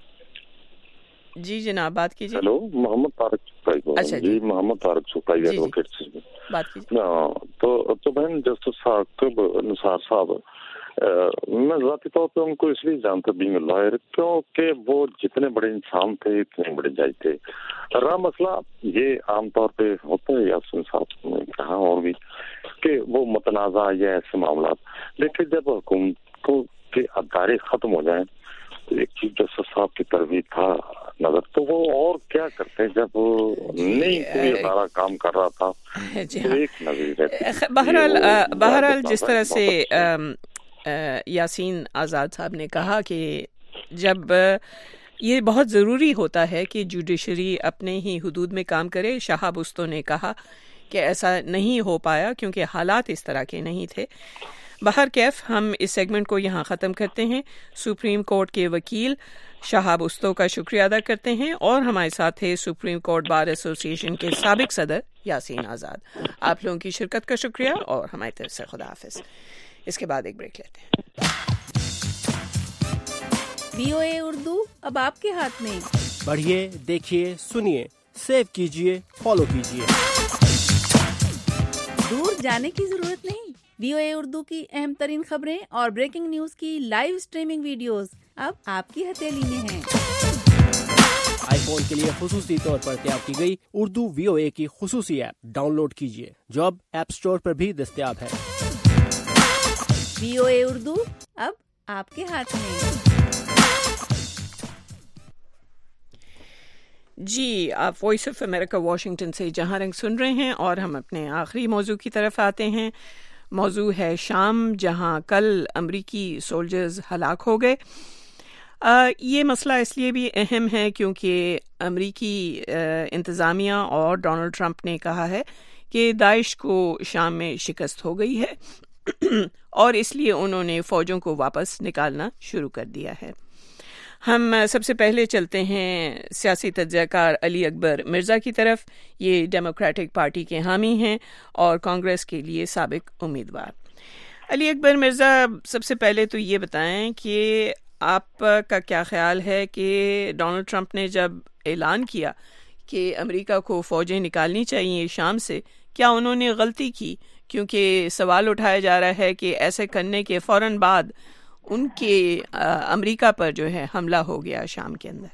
جی جناب بات کیجیے. ہیلو محمد طارق چوپائی. اچھا جی محمد طارق چوپائی ایڈوکیٹ سے بات کیجیے. تو تو بہن جسٹس ثاقب نثار صاحب، میں ذاتی طور پہ ان کو اس لیے جانتا بینگ اے لائر کیونکہ وہ جتنے بڑے انسان تھے اتنے بڑے جج تھے. رہا مسئلہ یہ عام طور پہ ہوتا ہے یاسین صاحب نے کہا اور بھی کہ وہ متنازع یا ایسے معاملات، لیکن جب حکومت کو کے ادارے ختم ہو جائیں تو ایک چیف جسٹس صاحب کی ترغیب تھا نظر تو وہ اور کیا کرتے جب نہیں کوئی ادارہ کام کر رہا تھا تو ایک نظیر ہے. بہرحال بہرحال جس طرح سے یاسین آزاد صاحب نے کہا کہ جب یہ بہت ضروری ہوتا ہے کہ جوڈیشری اپنے ہی حدود میں کام کرے. شہاب استو نے کہا کہ ایسا نہیں ہو پایا کیونکہ حالات اس طرح کے نہیں تھے. بہر کیف ہم اس سیگمنٹ کو یہاں ختم کرتے ہیں. سپریم کورٹ کے وکیل شہاب استو کا شکریہ ادا کرتے ہیں اور ہمارے ساتھ تھے سپریم کورٹ بار ایسوسی ایشن کے سابق صدر یاسین آزاد. آپ لوگوں کی شرکت کا شکریہ اور ہماری طرف سے خدا حافظ. اس کے بعد ایک بریک لیتے ہیں. وی او اے اردو اب آپ کے ہاتھ میں. پڑھیے، دیکھیے، سنیے، سیو کیجیے، فالو کیجیے. دور جانے کی ضرورت نہیں. وی او اے اردو کی اہم ترین خبریں اور بریکنگ نیوز کی لائیو اسٹریمنگ ویڈیوز اب آپ کی ہتھیلی میں ہیں. آئی فون کے لیے خصوصی طور پر تیار کی گئی اردو وی او اے کی خصوصی ایپ ڈاؤن لوڈ کیجیے جو اب ایپ اسٹور پر بھی دستیاب ہے. وی او اے اردو اب آپ کے ہاتھ میں. جی آپ وائس آف امریکہ واشنگٹن سے جہاں رنگ سن رہے ہیں اور ہم اپنے آخری موضوع کی طرف آتے ہیں. موضوع ہے شام، جہاں کل امریکی سولجرز ہلاک ہو گئے. آ, یہ مسئلہ اس لیے بھی اہم ہے کیونکہ امریکی انتظامیہ اور ڈونلڈ ٹرمپ نے کہا ہے کہ داعش کو شام میں شکست ہو گئی ہے اور اس لیے انہوں نے فوجوں کو واپس نکالنا شروع کر دیا ہے. ہم سب سے پہلے چلتے ہیں سیاسی تجزیہ کار علی اکبر مرزا کی طرف. یہ ڈیموکریٹک پارٹی کے حامی ہیں اور کانگریس کے لیے سابق امیدوار. علی اکبر مرزا، سب سے پہلے تو یہ بتائیں کہ آپ کا کیا خیال ہے کہ ڈونلڈ ٹرمپ نے جب اعلان کیا کہ امریکہ کو فوجیں نکالنی چاہیے شام سے، کیا انہوں نے غلطی کی؟ کیونکہ سوال اٹھایا جا رہا ہے کہ ایسے کرنے کے فوراً بعد ان کے امریکہ پر جو ہے حملہ ہو گیا شام کے اندر.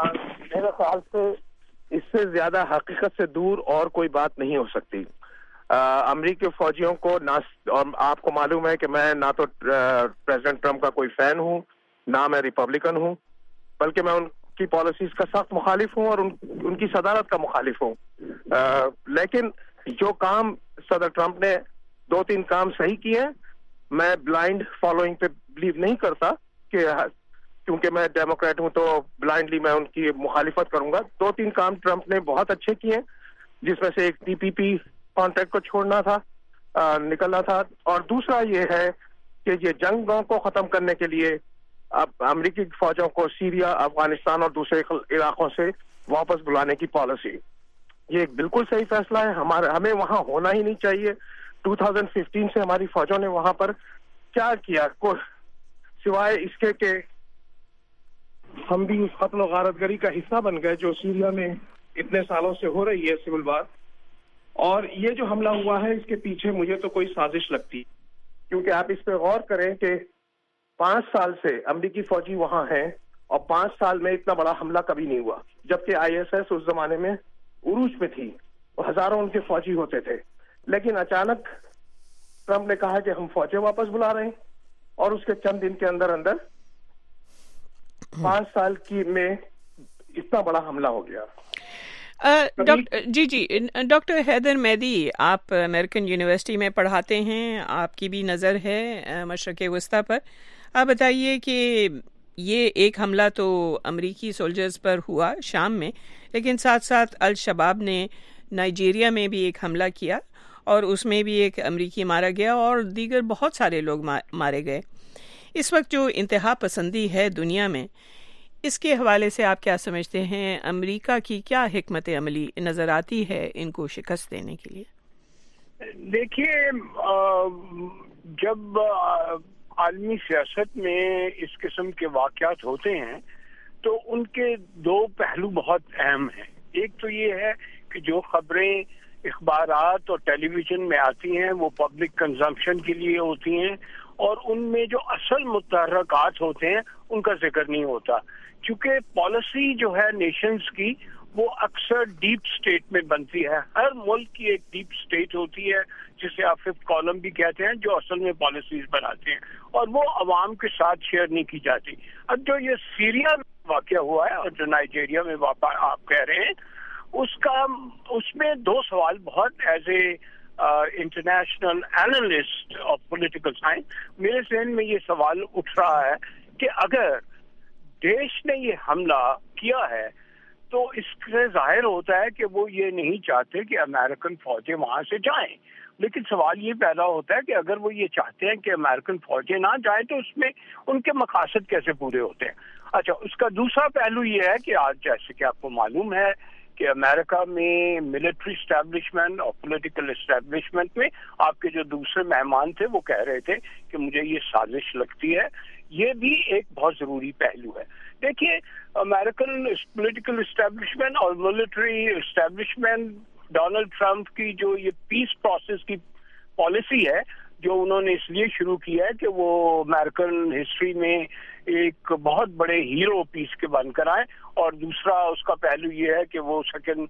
میرے خیال سے اس سے زیادہ حقیقت سے دور اور کوئی بات نہیں ہو سکتی. امریکی فوجیوں کو نہ، اور آپ کو معلوم ہے کہ میں نہ تو پریزیڈنٹ ٹرمپ کا کوئی فین ہوں، نہ میں ریپبلکن ہوں، بلکہ میں ان کی پالیسیز کا سخت مخالف ہوں اور ان ان کی صدارت کا مخالف ہوں. لیکن جو کام صدر ٹرمپ نے دو تین کام صحیح کیے ہیں، میں بلائنڈ فالوئنگ پہ بلیو نہیں کرتا کہ کیونکہ میں ڈیموکریٹ ہوں تو بلائنڈلی میں ان کی مخالفت کروں گا. دو تین کام ٹرمپ نے بہت اچھے کیے ہیں، جس میں سے ایک ٹی پی پی کانٹریکٹ کو چھوڑنا تھا، نکلنا تھا، اور دوسرا یہ ہے کہ یہ جنگوں کو ختم کرنے کے لیے اب امریکی فوجوں کو سیریا، افغانستان اور دوسرے علاقوں سے واپس بلانے کی پالیسی، یہ ایک بالکل صحیح فیصلہ ہے. ہمارے ہمیں وہاں ہونا ہی نہیں چاہیے. دو ہزار پندرہ سے ہماری فوجوں نے وہاں پر کیا کیا سوائے اس کے کہ ہم بھی اس قتل و غارت گری کا حصہ بن گئے جو سیریا میں اتنے سالوں سے ہو رہی ہے، سول وار. اور یہ جو حملہ ہوا ہے اس کے پیچھے مجھے تو کوئی سازش لگتی، کیونکہ آپ اس پہ غور کریں کہ پانچ سال سے امریکی فوجی وہاں ہیں اور پانچ سال میں اتنا بڑا حملہ کبھی نہیں ہوا، جبکہ آئی ایس ایس اس زمانے میں عروج پہ تھی، ہزاروں ان کے فوجی ہوتے تھے. لیکن اچانک ٹرمپ نے کہا کہ ہم فوجیں واپس بلا رہے ہیں، اور اس کے چند دن کے اندر اندر پانچ سال کی میں اتنا بڑا حملہ ہو گیا. جی جی ڈاکٹر حیدر مہدی، آپ امریکن یونیورسٹی میں پڑھاتے ہیں، آپ کی بھی نظر ہے مشرق وسطیٰ پر. آپ بتائیے کہ یہ ایک حملہ تو امریکی سولجرز پر ہوا شام میں، لیکن ساتھ ساتھ الشباب نے نائجیریا میں بھی ایک حملہ کیا اور اس میں بھی ایک امریکی مارا گیا اور دیگر بہت سارے لوگ مارے گئے. اس وقت جو انتہا پسندی ہے دنیا میں، اس کے حوالے سے آپ کیا سمجھتے ہیں؟ امریکہ کی کیا حکمت عملی نظر آتی ہے ان کو شکست دینے کے لیے؟ دیکھیے، جب عالمی سیاست میں اس قسم کے واقعات ہوتے ہیں تو ان کے دو پہلو بہت اہم ہیں. ایک تو یہ ہے کہ جو خبریں اخبارات اور ٹیلی ویژن میں آتی ہیں وہ پبلک کنزمپشن کے لیے ہوتی ہیں، اور ان میں جو اصل متحرکات ہوتے ہیں ان کا ذکر نہیں ہوتا، کیونکہ پالیسی جو ہے نیشنز کی وہ اکثر ڈیپ سٹیٹ میں بنتی ہے. ہر ملک کی ایک ڈیپ سٹیٹ ہوتی ہے جسے آپ ففتھ کالم بھی کہتے ہیں، جو اصل میں پالیسیز بناتے ہیں اور وہ عوام کے ساتھ شیئر نہیں کی جاتی. اب جو یہ سیریا میں واقعہ ہوا ہے اور جو نائجیریا میں واقع آپ کہہ رہے ہیں، اس کا اس میں دو سوال بہت as a international analyst of political science میرے ذہن میں یہ سوال اٹھ رہا ہے کہ اگر دیش نے یہ حملہ کیا ہے تو اس سے ظاہر ہوتا ہے کہ وہ یہ نہیں چاہتے کہ امریکن فوجیں وہاں سے جائیں. لیکن سوال یہ پیدا ہوتا ہے کہ اگر وہ یہ چاہتے ہیں کہ امریکن فوجیں نہ جائیں تو اس میں ان کے مقاصد کیسے پورے ہوتے ہیں. اچھا، اس کا دوسرا پہلو یہ ہے کہ آج جیسے کہ آپ کو معلوم ہے کہ امریکہ میں ملٹری اسٹیبلشمنٹ اور پولیٹیکل اسٹیبلشمنٹ میں آپ کے جو دوسرے مہمان تھے وہ کہہ رہے تھے کہ مجھے یہ سازش لگتی ہے. یہ بھی ایک بہت ضروری پہلو ہے. دیکھیے، امریکن پولیٹیکل اسٹیبلشمنٹ اور ملٹری اسٹیبلشمنٹ ڈونلڈ ٹرمپ کی جو یہ پیس پروسیس کی پالیسی ہے جو انہوں نے اس لیے شروع کیا ہے کہ وہ امریکن ہسٹری میں ایک بہت بڑے ہیرو پیس کے بن کر آئے، اور دوسرا اس کا پہلو یہ ہے کہ وہ سیکنڈ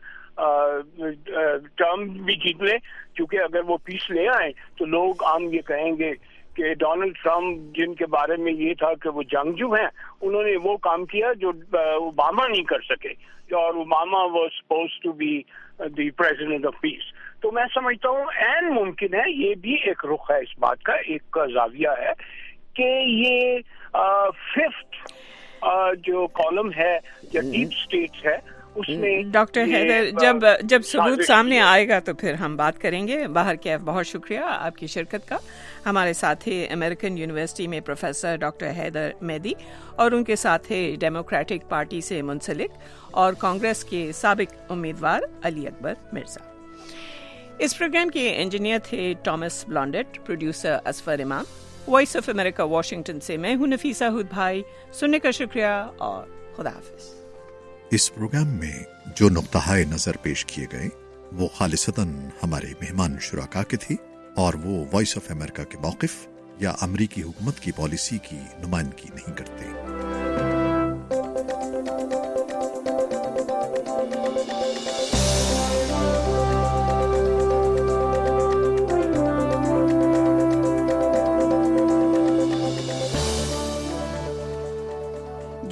ٹرم بھی جیت لے، کیونکہ اگر وہ پیس لے آئے تو لوگ عام یہ کہیں گے کہ ڈونلڈ ٹرمپ جن کے بارے میں یہ تھا کہ وہ جنگجو ہیں، انہوں نے وہ کام کیا جو اوباما نہیں کر سکے، اور Obama was suppose to be the president of peace. تو میں سمجھتا ہوں عین ممکن ہے، یہ بھی ایک رخ ہے اس بات کا، ایک زاویہ ہے کہ یہ ففتھ جو کالم ہے یا ڈیپ سٹیٹ ہے اس میں ڈاکٹر حیدر جب جب ثبوت سامنے آئے گا تو پھر ہم بات کریں گے. باہر کیف بہت شکریہ آپ کی شرکت کا. ہمارے ساتھی امریکن یونیورسٹی میں پروفیسر ڈاکٹر حیدر مہدی اور ان کے ساتھ ڈیموکریٹک پارٹی سے منسلک اور کانگریس کے سابق امیدوار علی اکبر مرزا. اس پروگرام کے انجینئر تھے Thomas Blandt, producer Asfar Imam. Voice of America Washington سے میں ہوں نفیسہ ہود بھائی. سننے کا شکریہ اور خدا حافظ. اس پروگرام میں جو نقطہ نظر پیش کیے گئے وہ خالصتاً ہمارے مہمان شرکا کے تھے اور وہ وائس آف امریکہ کے موقف یا امریکی حکومت کی پالیسی کی نمائندگی نہیں کرتے.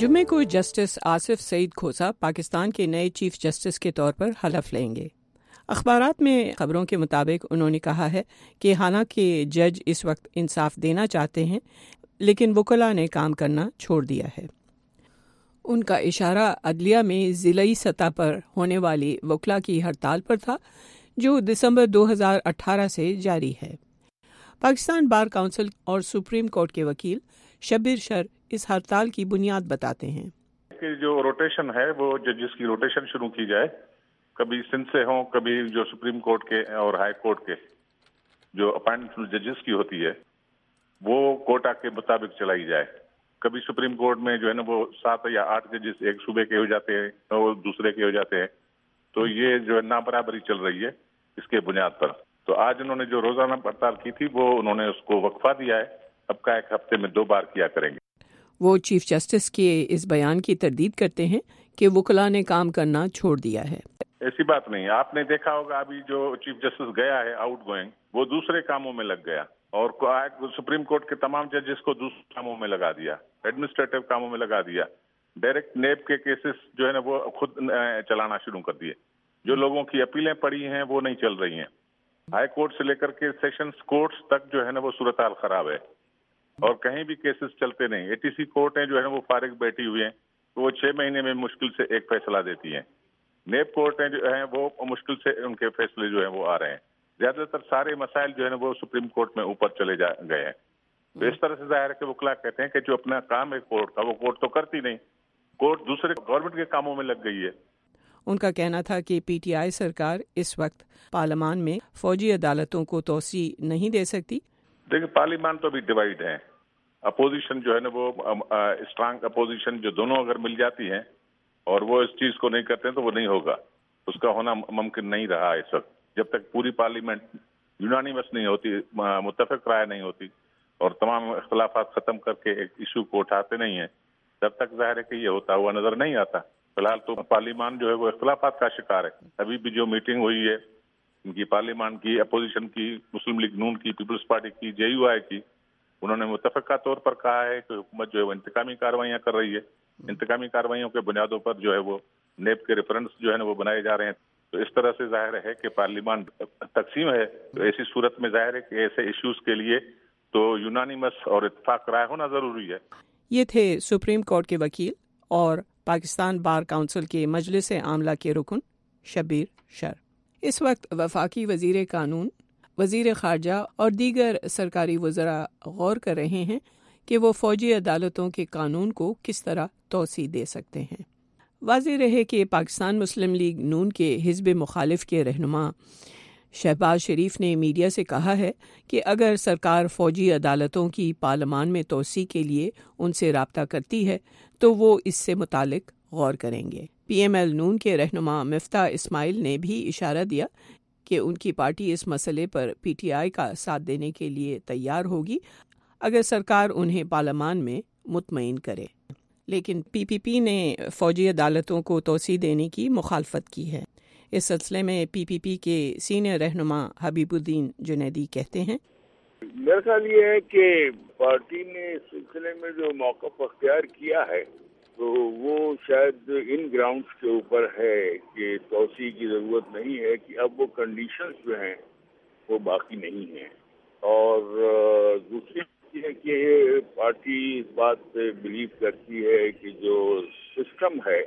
जुम्मे को जस्टिस आसिफ सईद खोसा पाकिस्तान के नए चीफ जस्टिस के तौर पर हलफ लेंगे। अखबारात में खबरों के मुताबिक उन्होंने कहा है कि हालांकि जज इस वक्त इंसाफ देना चाहते हैं, लेकिन वकला ने काम करना छोड़ दिया है। उनका इशारा अदलिया में ज़िलाई सतह पर होने वाली वकला की हड़ताल पर था, जो दिसंबर दो हज़ार अठारह से जारी है। पाकिस्तान बार काउंसिल और सुप्रीम कोर्ट के वकील शब्बीर शर इस हड़ताल की बुनियाद बताते हैं कि जो रोटेशन है वो जजेस की रोटेशन शुरू की जाए, कभी सिंध से हो, कभी जो सुप्रीम कोर्ट के और हाई कोर्ट के जो अपॉइंटमेंट जजेस की होती है वो कोटा के मुताबिक चलाई जाए। कभी सुप्रीम कोर्ट में जो है ना वो सात या आठ जजेस एक सूबे के हो जाते हैं और दूसरे के हो जाते हैं, तो ये जो है नाबराबरी चल रही है इसके बुनियाद पर। तो आज उन्होंने जो रोजाना हड़ताल की थी वो उन्होंने उसको वक्फा दिया है, अब का एक हफ्ते में दो बार किया करेंगे। वो चीफ जस्टिस के इस बयान की तरदीद करते हैं कि वकला ने काम करना छोड़ दिया है। ऐसी बात नहीं, आपने देखा होगा अभी जो चीफ जस्टिस गया है आउट गोइंग, वो दूसरे कामों में लग गया और सुप्रीम कोर्ट के तमाम जजेस को दूसरे कामों में लगा दिया, एडमिनिस्ट्रेटिव कामों में लगा दिया। डायरेक्ट नेब के केसेस जो है ना वो खुद चलाना शुरू कर दिए। जो लोगों की अपीलें पड़ी हैं वो नहीं चल रही हैं। हाई कोर्ट से लेकर के सेशंस कोर्ट्स तक जो है ना वो सूरत हाल खराब है और कहीं भी केसेस चलते नहीं। एटीसी कोर्ट है जो है ना वो फारिग बैठी हुई है, तो वो छह महीने में मुश्किल से एक फैसला देती है। नेब कोर्ट है जो है वो मुश्किल से उनके फैसले जो है वो आ रहे हैं। ज्यादातर सारे मसाइल जो है ना वो सुप्रीम कोर्ट में ऊपर चले जा गए हैं। तो इस तरह से जाहिर है कि वकला कहते हैं कि जो अपना काम है कोर्ट का वो कोर्ट तो करती नहीं, कोर्ट दूसरे गवर्नमेंट के कामों में लग गई है। उनका कहना था कि पीटीआई सरकार इस वक्त पार्लियामान में फौजी अदालतों को तोसी नहीं दे सकती। देखिए पार्लियामान तो अभी डिवाइड है, अपोजिशन जो है ना वो स्ट्रांग अपोजिशन जो दोनों अगर मिल जाती हैं और वो इस चीज को नहीं करते हैं तो वो नहीं होगा, उसका होना मुमकिन नहीं रहा इस वक्त। जब तक पूरी पार्लियामेंट यूनानिमस नहीं होती, मुत्तफिक राय नहीं होती और तमाम इख्तलाफात खत्म करके एक इशू को उठाते नहीं है, तब तक जाहिर है कि ये होता हुआ नजर नहीं आता। फिलहाल तो पार्लियामान जो है वो इख्तलाफात का शिकार है। अभी भी जो मीटिंग हुई है इनकी पार्लियामान की, अपोजिशन की, मुस्लिम लीग नून की, पीपल्स पार्टी की, जेयूआई की, उन्होंने मुतफक्का तौर पर कहा है कि हुकूमत जो है वो इंतकामी कार्रवाइयां कर रही है। इंतकामी कार्रवाइयों के बुनियादों पर जो है वो नेब के रेफरेंस जो है ना वो बनाए जा रहे हैं। तो इस तरह से जाहिर है कि पार्लियामान तकसीम है। तो ऐसी सूरत में जाहिर है कि ऐसे इश्यूज के लिए तो यूनानिमस और इत्तेफाक राय होना जरूरी है। ये थे सुप्रीम कोर्ट के वकील और पाकिस्तान बार काउंसिल के मजलिस आमला के रुकन शब्बीर शर। इस वक्त वफाकी वजीर कानून, वजीर खारजा और दीगर सरकारी वज़रा गौर कर रहे हैं कि वो फौजी अदालतों के कानून को किस तरह तोसी दे सकते हैं। वाज़ेह रहे कि पाकिस्तान मुस्लिम लीग नून के हिज़्ब मुखालिफ के रहनुमा शहबाज शरीफ ने मीडिया से कहा है कि अगर सरकार फौजी अदालतों की पार्लियामान में तोसी के लिए उनसे राब्ता करती है तो वो इससे मुतालिक गौर करेंगे। पी एम एल नून के रहनुमा मिफ्ता इस्माइल ने भी इशारा दिया कि उनकी पार्टी इस मसले पर पी टी आई का साथ देने के लिए तैयार होगी अगर सरकार उन्हें पार्लियामान में मुतमईन करे। लेकिन पी पी पी ने फौजी अदालतों को तोसी देने की मुखालफत की है। इस सिलसिले में पी पी पी के सीनियर रहनुमा हबीबुद्दीन जुनैदी कहते हैं, मेरा ख्याल ये है कि पार्टी ने इस सिलसिले में जो मौक़िफ़ अख्तियार किया है तो वो शायद इन ग्राउंड्स के ऊपर है कि तोसी की ज़रूरत नहीं है, कि अब वो कंडीशंस जो हैं वो बाकी नहीं हैं। और दूसरी ये है कि पार्टी इस बात पे बिलीव करती है कि जो सिस्टम है,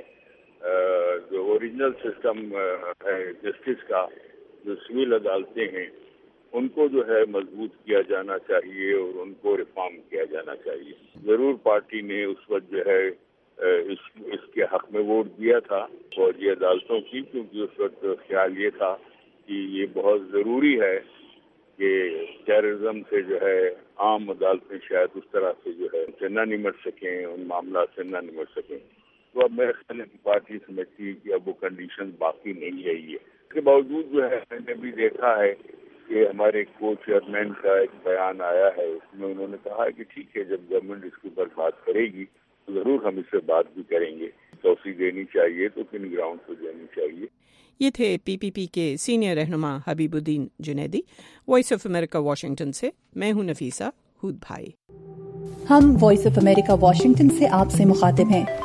जो ओरिजिनल सिस्टम है जस्टिस का, जो सिविल अदालतें हैं, उनको जो है मजबूत किया जाना चाहिए और उनको रिफॉर्म किया जाना चाहिए। ज़रूर पार्टी ने उस वक्त जो है इस इसके हक में वोट दिया था फौजी अदालतों की, क्योंकि उस वक्त ख्याल ये था कि ये बहुत ज़रूरी है कि टेररिज्म से जो है आम अदालतें शायद उस तरह से जो है से न निमट सकें, उन मामला से न निमट सकें। तो अब मेरे ख्याल है पार्टी समझती है कि अब वो कंडीशन बाकी नहीं रही है। इसके बावजूद जो है मैंने भी देखा है कि हमारे को चेयरमैन का एक बयान आया है, उसमें उन्होंने कहा है कि ठीक है, जब गवर्नमेंट इसके ऊपर बात करेगी तो ज़रूर हम इससे बात भी करेंगे। तोसी देनी चाहिए तो किन ग्राउंड पर देनी चाहिए। ये थे पी पी पी के सीनियर रहनुमा Habibuddin Junaidi. Voice of America Washington से मैं हूं नफीसा हुद भाई। हम वॉइस ऑफ अमेरिका वाशिंगटन से आपसे मुखातिब हैं।